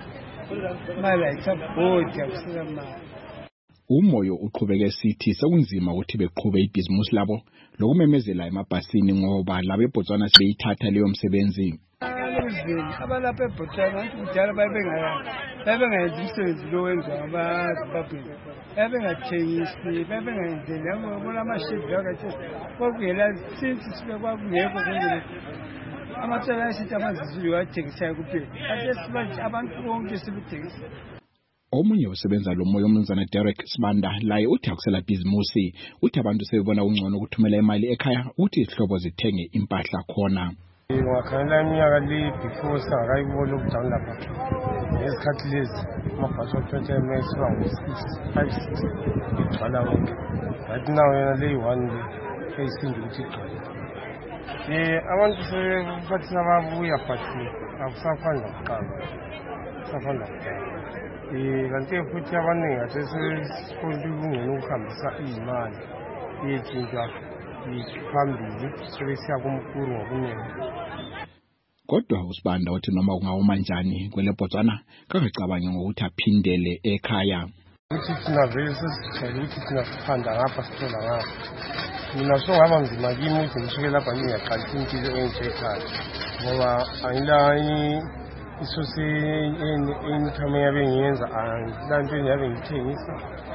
Mala itsabhoda kusela mali.
Umoyo uqhubeke sithi sekunzima ukuthi beqhube ibhizimusi labo lokumemezela emabhasini ngoba labe eBotswana sebeyithatha leyo msebenzi.
Abalapha eBotswana kudala babengayenzi umsebenzi lo wenziwa abaZimbabwe. Babengathengisi, babengayenzeli ngokubona amashivi akathi kokuyela since sibe kwakungekho konke. Amatshala asithi amazizuyo athengisayo kuphela. Ase abantu bonke sebethengisa.
Omunye usebenza lo moyo umnumzana Derek Sibanda laye uthi akusela bhizimusi uthi abantu sebebona ungcono ukuthumela imali ekhaya uthi ihlobo zithenge impahla khona.
Ngakhala iminyaka le before singakayibona ukujama lapha. Ngesikhathi lezi amabhasi athwethe MS bangu-560 igcwala wonke. But now yena le one le eyisindi ukuthi igcwale. Abantu sebathi ababuya but akusafani nokuqala. Akusafani nokuqala. Kanti futhi abaningi asesikonke kungena ukuhambisa imali yetshintshwa phambili sebesiya kumkuru ngobuningi.
Kodwa uSibanda uthi noma kungawoma njani kwele Botswana kakacabangi ngokuthi aphindele ekhaya.
Uthi thina vele sesijayele ukuthi thina siphanda ngapha sithola ngapha. Mina songaba nzima kimi ukuthi ngisuke lapha ngingaqalisa impilo entsha ekhaya ngoba ayila isose income yabe ngiyenza angilanto enyabe ngithengisa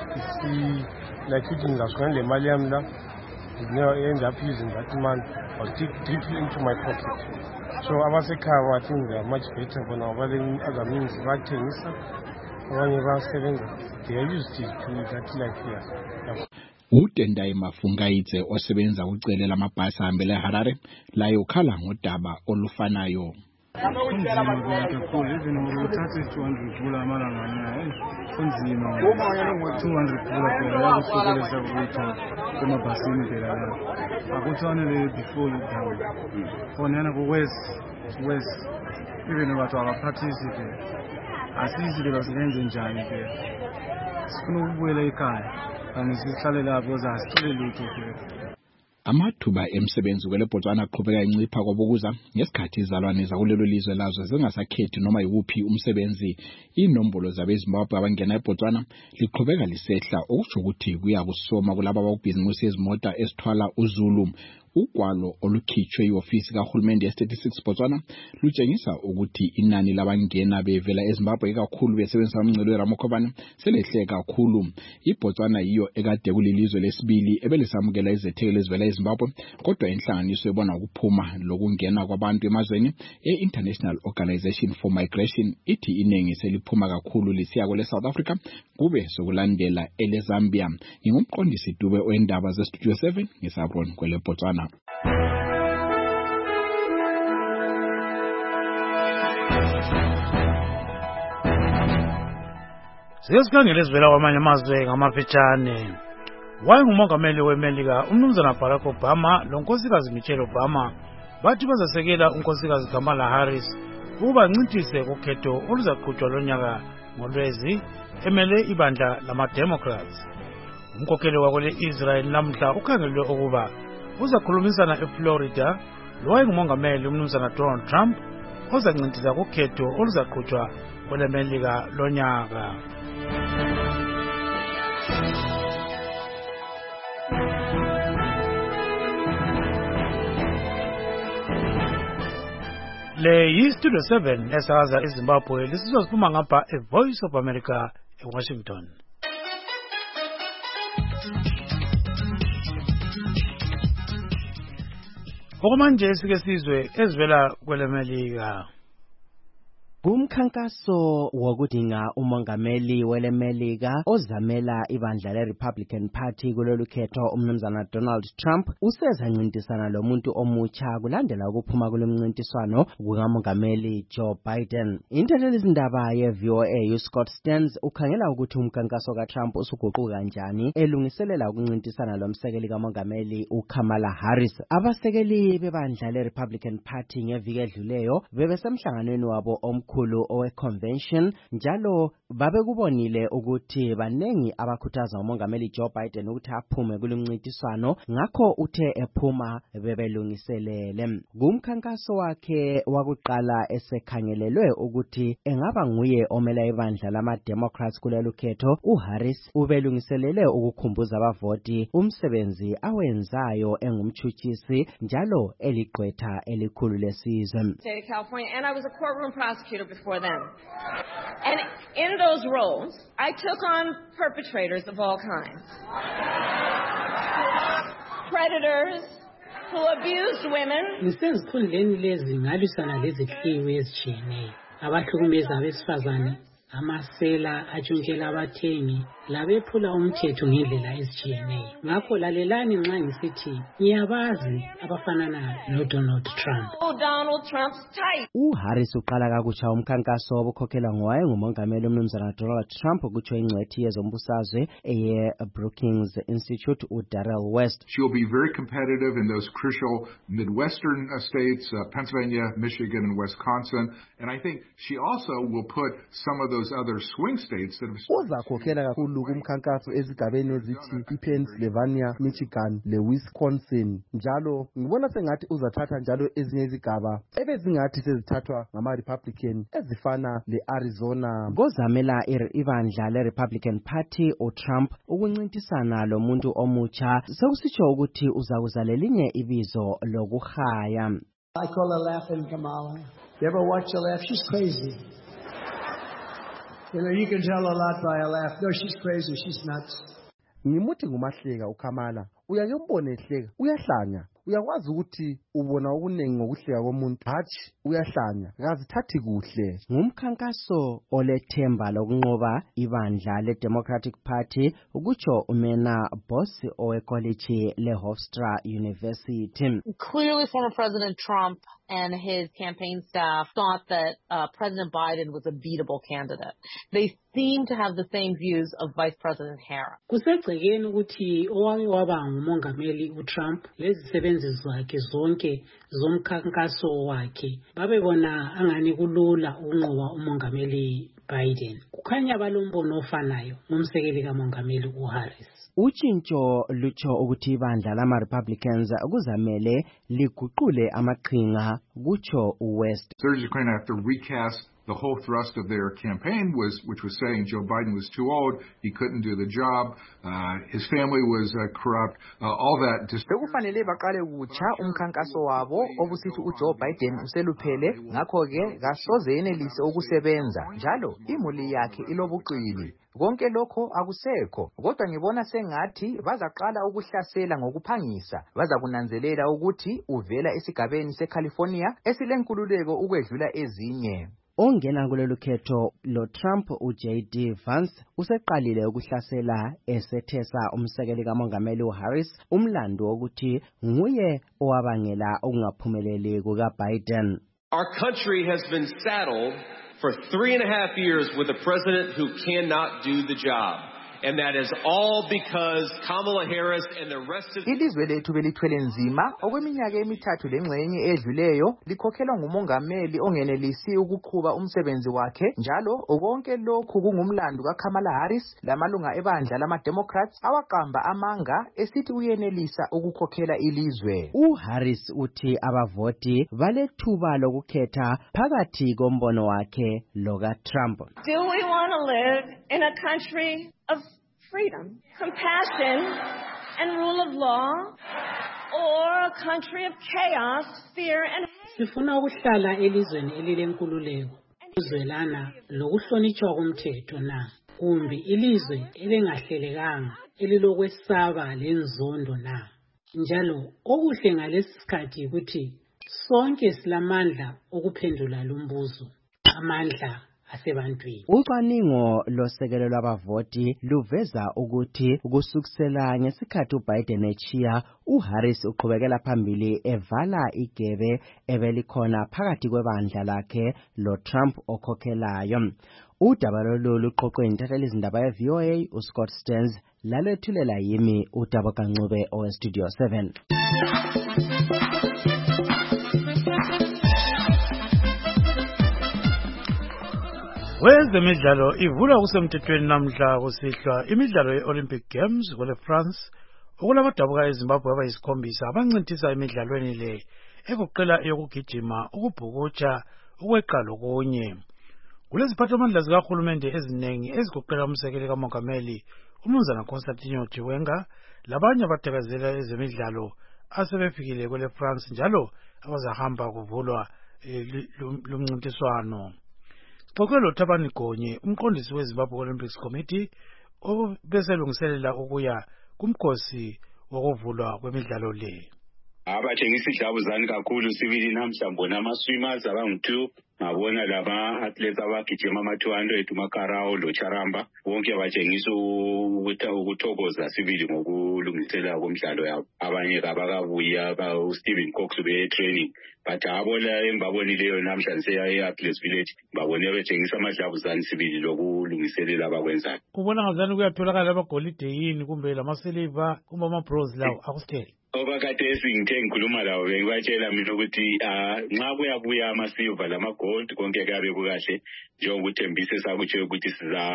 like ukuthi ngizasuka le mali yami la end up using that money or deep into my pocket. So abasekhaya I think they are much better bona abale other means bathengisa abanye basebenza they are used to that life here.
Utendai Mafungaitse osebenza ucelela amabhasi ahambele eHarare laye ukhala ngodaba olufanayo.
Kunzima kakhulu even uthathe 200 pula amalanga kunzima 200 pula phela yakusukeleza ukuyithola emabhasini phela la akufanele before lockdown fonana ku west even abantu abaphathisi phela asizi phela siyenze njani phela sifuna ukubuyela ekhaya angisihlale lapho zasicele lutho phela.
Amathuba emsebenzi kwele Botswana aqhubeka incipha kwabokuza ngesikhathi izalwane zakulelo lizwe lazo zingasakhethi noma yiwuphi umsebenzi. Inombolo zabeZimbabwe abangena eBotswana liqhubeka lisehla okusho ukuthi kuya kusoma kulabo ababhizimusi ezimota esithwala uZulu. Ugwalo olukhitshwe iofisi kahulumende ye-Statistics Botswana lutshengisa ukuthi inani labangena bevela eZimbabwe kakhulu besebenzisa umngcele weRamakhovana selehle kakhulu. iBotswana yiyo ekade kulilizwe lesibili ebelisamukela izethekeli ezivela eZimbabwe, kodwa inhlanganiso ebona ukuphuma lokungena kwabantu emazweni e-International Organization for Migration ithi iningi seliphuma kakhulu lisiya kwele South Africa kube sokulandela ele Zambia. Ngingumqondisi Dube oendaba zeStudio 7 ngisabron kwele Botswana.
Sikhangele ezivela kwamanye amazwe ngamafitshane. Wayengumongameli weMelika umnumzana Barack Obama lonkosikazi Michelle Obama bathi bazasekela unkosikazi Kamala Harris ukuba ncintise ukhetho oluzaqhutshwa lonyaka ngoLwezi emele ibandla lama-Democrats. Umkhokheli wakwele Israel namhla ukhangelwe ukuba uzakhulumisana eFlorida lowayengumongameli umnumzana Donald Trump ozancintisa ukhetho oluzaqhutshwa kweleMelika lonyaka. Le yi-Studio 7 esakaza eZimbabwe lisizwa siphuma ngapha eVoice of America eWashington. Okumanje sike sizwe ezivela kweleMelika.
Kumkhankaso wokudinga umongameli weleMelika ozamela ibandla leRepublican Party kulolu khetho umnumzana Donald Trump usezancintisana lomuntu omutsha kulandela ukuphuma kulemncintiswano kukamongameli Joe Biden. Intatheli izindaba yeVOA uScott Stearns ukhangela ukuthi umkhankaso kaTrump usuguquka kanjani elungiselela ukuncintisana lomsekeli kamongameli uKamala Harris. Abasekeli bebandla leRepublican Party ngeviki edluleyo bebesemhlanganweni wabo omkhulu owe-convention njalo babekubonile ukuthi banengi abakhuthaza umongameli Joe Biden ukuthi aphume kulomncintiswano, ngakho uthe ephuma bebelungiselele. Kumkhankaso wakhe wakuqala esekhangelelwe ukuthi engaba nguye omela ibandla lama-Democrats kulelo khetho, uHarris ubelungiselele ukukhumbuza abavoti umsebenzi awenzayo engumtshutshisi njalo eligqwetha elikhulu lesizwe.
State of California, and I was a courtroom prosecutor before then. And in those roles, I took on perpetrators of all kinds. Predators who abused women.
Ngisezikhundleni lezi ngalisana lezihliwe ezitshiyeneyo. Abahlukumeza abesifazane, amasela atshuntshela abathengi, labephula umthetho ngendlela ezitshiyeneyo. Ngakho lalelani nxa ngisithi ngiyabazi abafanana noDonald Trump.
Donald Trump's type.
uHarris uqala kakutsha umkhankaso obukhokhela ngowayengumongameli umnumzana Donald Trump kutsho ingcwethi yezombusazwe eye-Brookings Institute uDarrell West.
She'll be very competitive in those crucial Midwestern states, Pennsylvania, Michigan, and Wisconsin. And I think she also will put some of those other swing states that have...
Uzakhokhela kakhulu kumkhankaso ezigabeni ezithi iPennsylvania, Michigan, leWisconsin. Njalo ngibona sengathi uzathatha njalo ezinye izigaba ebezingathi sezithathwa ngama-Republican ezifana le-Arizona.
Ngozamela ibandla le-Republican Party uTrump ukuncintisana lo muntu omutsha sekusitsho ukuthi uzakuza lelinye ibizo lokuhaya.
I call her Laughing Kamala. You ever watch her laugh? She's crazy. You know, you can tell a lot by her laugh. No, she's crazy. She's nuts.
Ngimuthi ngumahleka uKamala. Uyake umbone ehleka, uyahlanya. Uyakwazi ukuthi ubona okuningi ngokuhleka komuntu, hatshi uyahlanya, akazithathi kuhle.
Ngumkhankaso olethemba lokunqoba ibandla leDemocratic Party ukutsho umena boss owecollege leHofstra University.
Clearly former President Trump and his campaign staff thought that President Biden was a beatable candidate. They seem to have the same views of Vice President Harris.
Kusegcekeni ukuthi owake waba ngumongameli uTrump lezisebenzi zakhe zonke zomkhankaso wakhe babebona angani kulula ukunqoba umongameli Biden. Kukhanya balombono ofanayo ngumsekeli kamongameli uHarris.
Utshintsho lutsho ukuthi ibandla lama-Republicans kuzamele liguqule amaqhinga kutsho uWest.
They're just going to have to recast the whole thrust of their campaign which was saying Joe Biden was too old, he couldn't do the job, his family was corrupt, all that.
Bekufanele baqale kutsha umkhankaso wabo obusithi uJoe Biden useluphele, ngakho-ke kasoze yenelise ukusebenza, njalo imuli yakhe ilobuqili. Konke lokho akusekho, kodwa ngibona sengathi bazaqala ukuhlasela ngokuphangisa. Baza kunanzelela ukuthi uvela esigabeni seCalifornia esilenkululeko ukwedlula ezinye.
Ongena kulolu khetho lo Trump uJD Vance useqalile ukuhlasela esethesa umsekeli kamongameli uHarris umlando wokuthi nguye owabangela ukungaphumeleli kukaBiden.
Our country has been saddled for 3.5 years with a president who cannot do the job. And that is all because Kamala Harris and the rest of
Ilizwe lethu belithwele nzima okweminyaka emithathu lengxenye edluleyo likhokhelwa ngumongameli ongenelisi ukuqhuba umsebenzi wakhe, njalo konke lokhu kungumlando kaKamala Harris lamalunga ebandla lama-Democrats awaqamba amanga esithi uyenelisa ukukhokhela ilizwe. UHarris uthi abavoti balethuba lokukhetha phakathi kombono wakhe lokaTrump.
Do we want to live in a country of freedom, compassion, and rule of law, or a country of chaos, fear, and hate?
Sifuna ukuhlala elizweni elilenkululeko, ukuzwelana lokuhlonitshwa komthetho na, kumbe ilizwe elingahlelekanga elilokwesaba lenzondo na. Njalo okuhle ngalesi sikhathi ukuthi sonke silamandla okuphendula lo mbuzo, amandla asebantwini.
Ucwaningo losekelo lwabavoti luveza ukuthi kusukisela ngesikhathi uBiden echiya, uHarris uqhubekela phambili evala igebe ebelikhona phakathi kwebandla lakhe lo Trump okhokhelayo. Udaba lolu luqoqwe intatheli izindaba yeVOA uScott Stearns, lalethulela yimi uDabo Kancube oweStudio 7.
Wezemidlalo ivula kusemthethweni namhla kusihlwa imidlalo ye-Olympic Games kwele France, okulabadabuka eZimbabwe abayisikhombisa abancintisa emidlalweni le egoqela eyokugijima, ukubhukutsha, ukweqa lokunye. Kuleziphathamandla zikahulumende eziningi ezigoqela umsekeli kamongameli uMnumzana Constantino Chiwenga labanye abathakazela ezemidlalo asebefikile kwele France njalo abazahamba kuvulwa lumncintiswano. Xoxelo Thabani Gonye, umqondisi weZimbabwe Olympics Committee, obeselungiselela ukuya kumkhosi wokuvulwa kwemidlalo le.
Abathengisa idlabuzane kakhulu sibili namhlanje nama-swimmers abangu-2 ngabona lama-athletes abagijima ama-200 uMakarao loCharamba bonke batshengisa ukuthokoza sibili ngokulungiselela komdlalo yabo. Abanye kabakabuya uStephen Cox be-training but abona embabonileyo namhlanje e-Athletes Village babone betshengisa amadlabuzane sibili lokulungiselela abakwenzayo.
Kubona ngazani kuyatholakala amagolide yini kumbe lamasiliva kumbe ama-bronze lawo akusithele?
Obakadesi ngithe ngikhuluma lawo bengibatshela mina ukuthi nxa kuyabuya ama-silver lama-gold konke kuyabe kukahle njengokuthembisa esakutsho ukuthi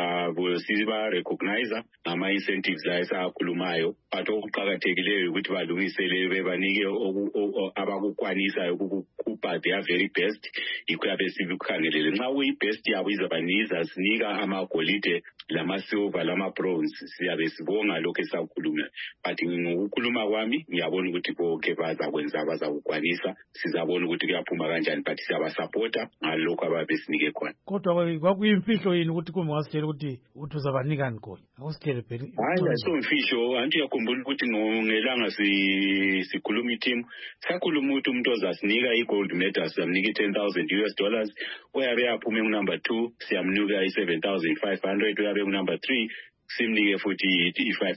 siba-recognizer ngama-incentives la esakhulumayo, but okuqakathekileyo ukuthi balungisele bebanike abakukwanisayo ukukhupha their very best, yikho yabe sibikukhangelele. Nxa kuyi-best yabo sinika amagolide lama-silver lama-bronze, siyabe sibonga lokhu esakukhuluma, but ngokukhuluma kwami ngiyabona ukuthi bonke bazakwenza bazakukwanisa, sizabona ukuthi kuyaphuma kanjani, but siyabasapota ngalokho ababesinike khona.
Kodwa kwakuyimfihlo yini ukuthi kumbe ngasitshela ukuthi uzabanikani khona? Akusitshele phela.
Hayi, ayisomfihlo. Anti uyakhumbula ukuthi ngelanga sikhuluma i-team sakhuluma ukuthi umuntu ozasinika i-gold medal siyamnika $10,000, uyabe yaphuma ku-number 2 siyamnika i-7,500, uyabe ku-number 3 simnike futhi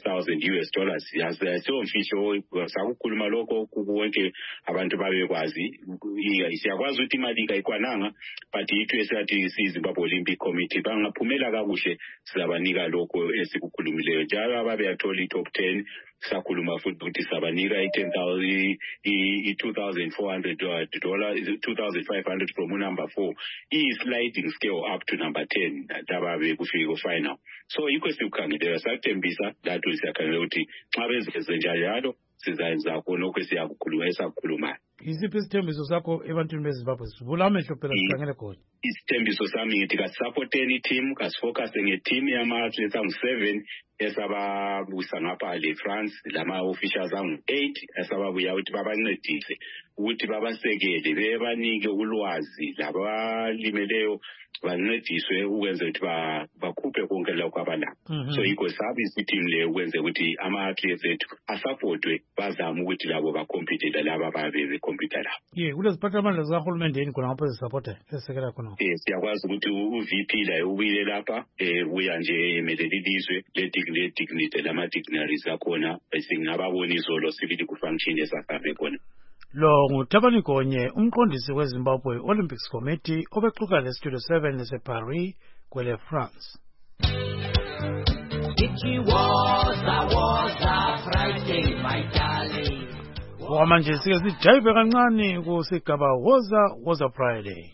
$5,000. Yasomfihlo, sakukhuluma lokho kuwonke abantu babekwazi. Siyakwazi ukuthi imali kayikwananga, but yithu esathi siZimbabwe Olympic Committee bangaphumela kakuhle sizabanika lokho esikukhulumileyo. Njalo ababeyathola i-top 10 sakhuluma futhi ukuthi sabanika $2,400, $2,500 from number 4, sliding scale up to number 10 lababe kufike ku-final. So yikho sikukhangeleka sakuthembisa lathi siyakhangela ukuthi xa bezenze njalo sizayenza khona lokho esakukhulumayo.
Isiphi isithembiso sakho ebantwini beZimbabwe? Sivula amehlo phela sikhangele khona.
Isithembiso sami ngithi kasupporteni team, kasifocuse ngeteam yama-athletes angu-7 esababusa ngapha le-France, lama-officials angu-8 esababuya ukuthi babancedise ukuthi babasekele bebanike ulwazi labalimeleyo bancediswe ukwenza ukuthi bakhuphe konke lokho abalakho. So yikho sabi isiteam le ukwenza ukuthi ama-athletes ethu asupportwe bazame ukuthi labo bakhompyuthe laba ababe bekhompyutha labo.
Kuleziphathamandla zikahulumende yini khona ngapho ezisupporta esekela khona?
Siyakwazi ukuthi u-VP la ubuyile lapha uya nje emelele ilizwe le-dignity lama-dignitaries akhona singababona izolo civil function esasabe khona.
Lo nguThabani Gonye, umqondisi weZimbabwe Olympics Committee obexuka leStudio 7 eseParis kwele France. Manje sike sijayive kancane kusigaba Woza Friday.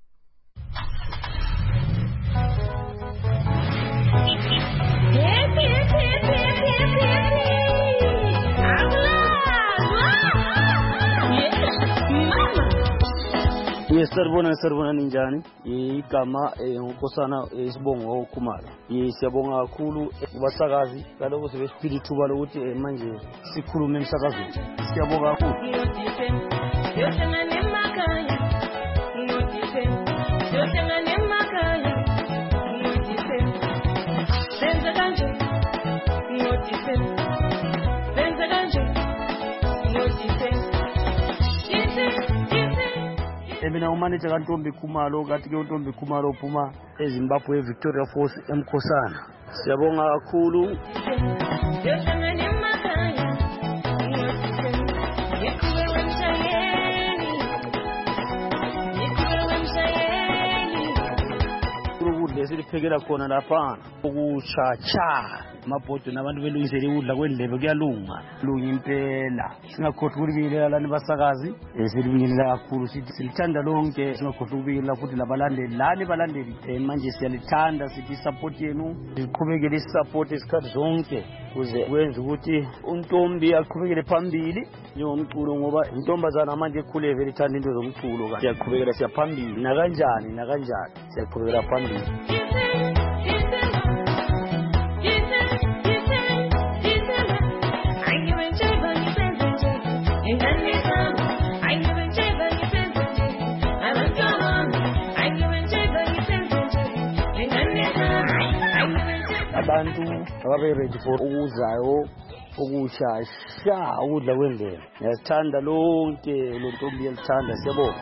Sarbona ninjani igama ngokosana isibongo Khumalo. Siyabonga kakhulu kubasakazi kaloko sebesiphila ithuba lokuthi manje sikhulume emsakazweni. Siyabonga kakhulu. Mina umanager kaNtombi Khumalo kathi ke uNtombi Khumalo uphuma eZimbabwe Victoria Falls eMkhosana. Siyabonga kakhulu. Siliphekela khona lapha ukuchacha mabhodo nabantu belungisele ukudla kwendlebe kuyalunga lunga impela singakhohlwa ukubikelela lani basakazi silibingelela kakhulu sithi silithanda lonke singakhohlwa ukubikelela futhi labalandeli lani balandeli manje siyalithanda sithi support yenu siqhubekele support isikhathi zonke kuze kwenza ukuthi uNtombi aqhubekele phambili njengomculo ngoba intombazana manje ekhule vele ithanda into zomculo kanti siyaqhubekela siyaphambili nakanjani siyaqhubekela phambili. Abantu ababe ready for ukuzayo ukushasha ukudla kwendlela ngiyasithanda lonke lo Ntombi yalithanda siyabonga.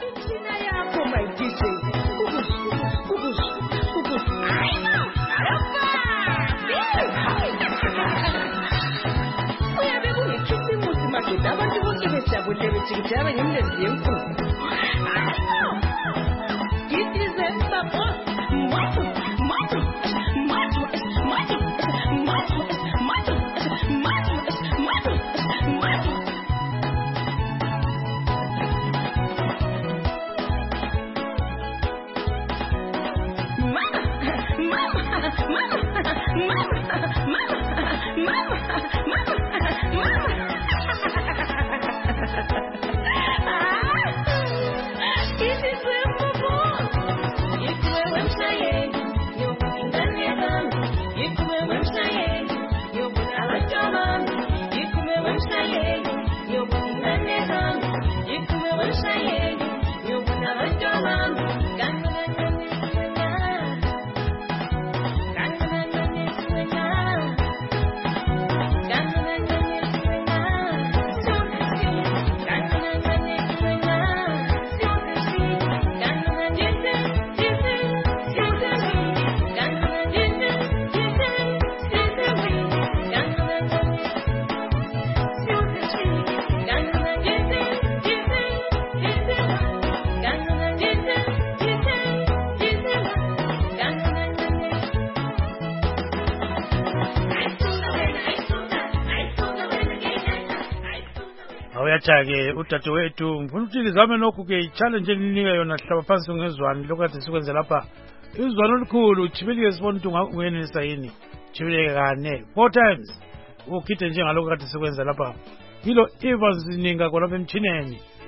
Awuyatha-ke udadewethu ngifuna ukuthi ngizame lokhu-ke i-challenge engininika yona sihlaba phansi ngezwani lokhu kade sikwenze lapha izwani olukhulu jibilike sibona ukuthi ungenelisa yini jibileke kane 4 times ukhithe njengalokhu kade sikwenza lapha yilo Evans Ninga khonapha emtshineni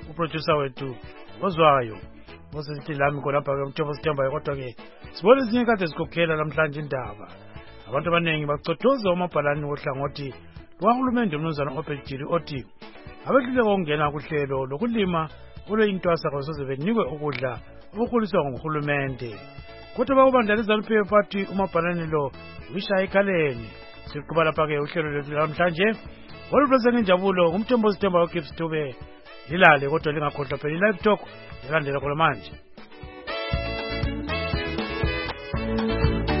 uproducer wethu ozwayo osesithi lami khonapha ke umthombo sithembayo kodwa ke sibone ezinye kade zikhokhela namhlanje indaba abantu abaningi bacothoza umabhalani wohlangothi lwahulumende umnumzana Obed othi abehluleka ukungena kuhlelo lokulima oluyintwasa kwasoze benikwe ukudla okukhuliswa nguhulumende kodwa bakubandla leZANU-PF bathi umabhalani lo uyishaya ekhaleni. Siqhuba lapha-ke uhlelo lwethu namhlanje olubese ngenjabulo ngumthombo sithembayo uGibbs Dube lilale kodwa lingakhohlwa phela i-live talk elandela khona manje.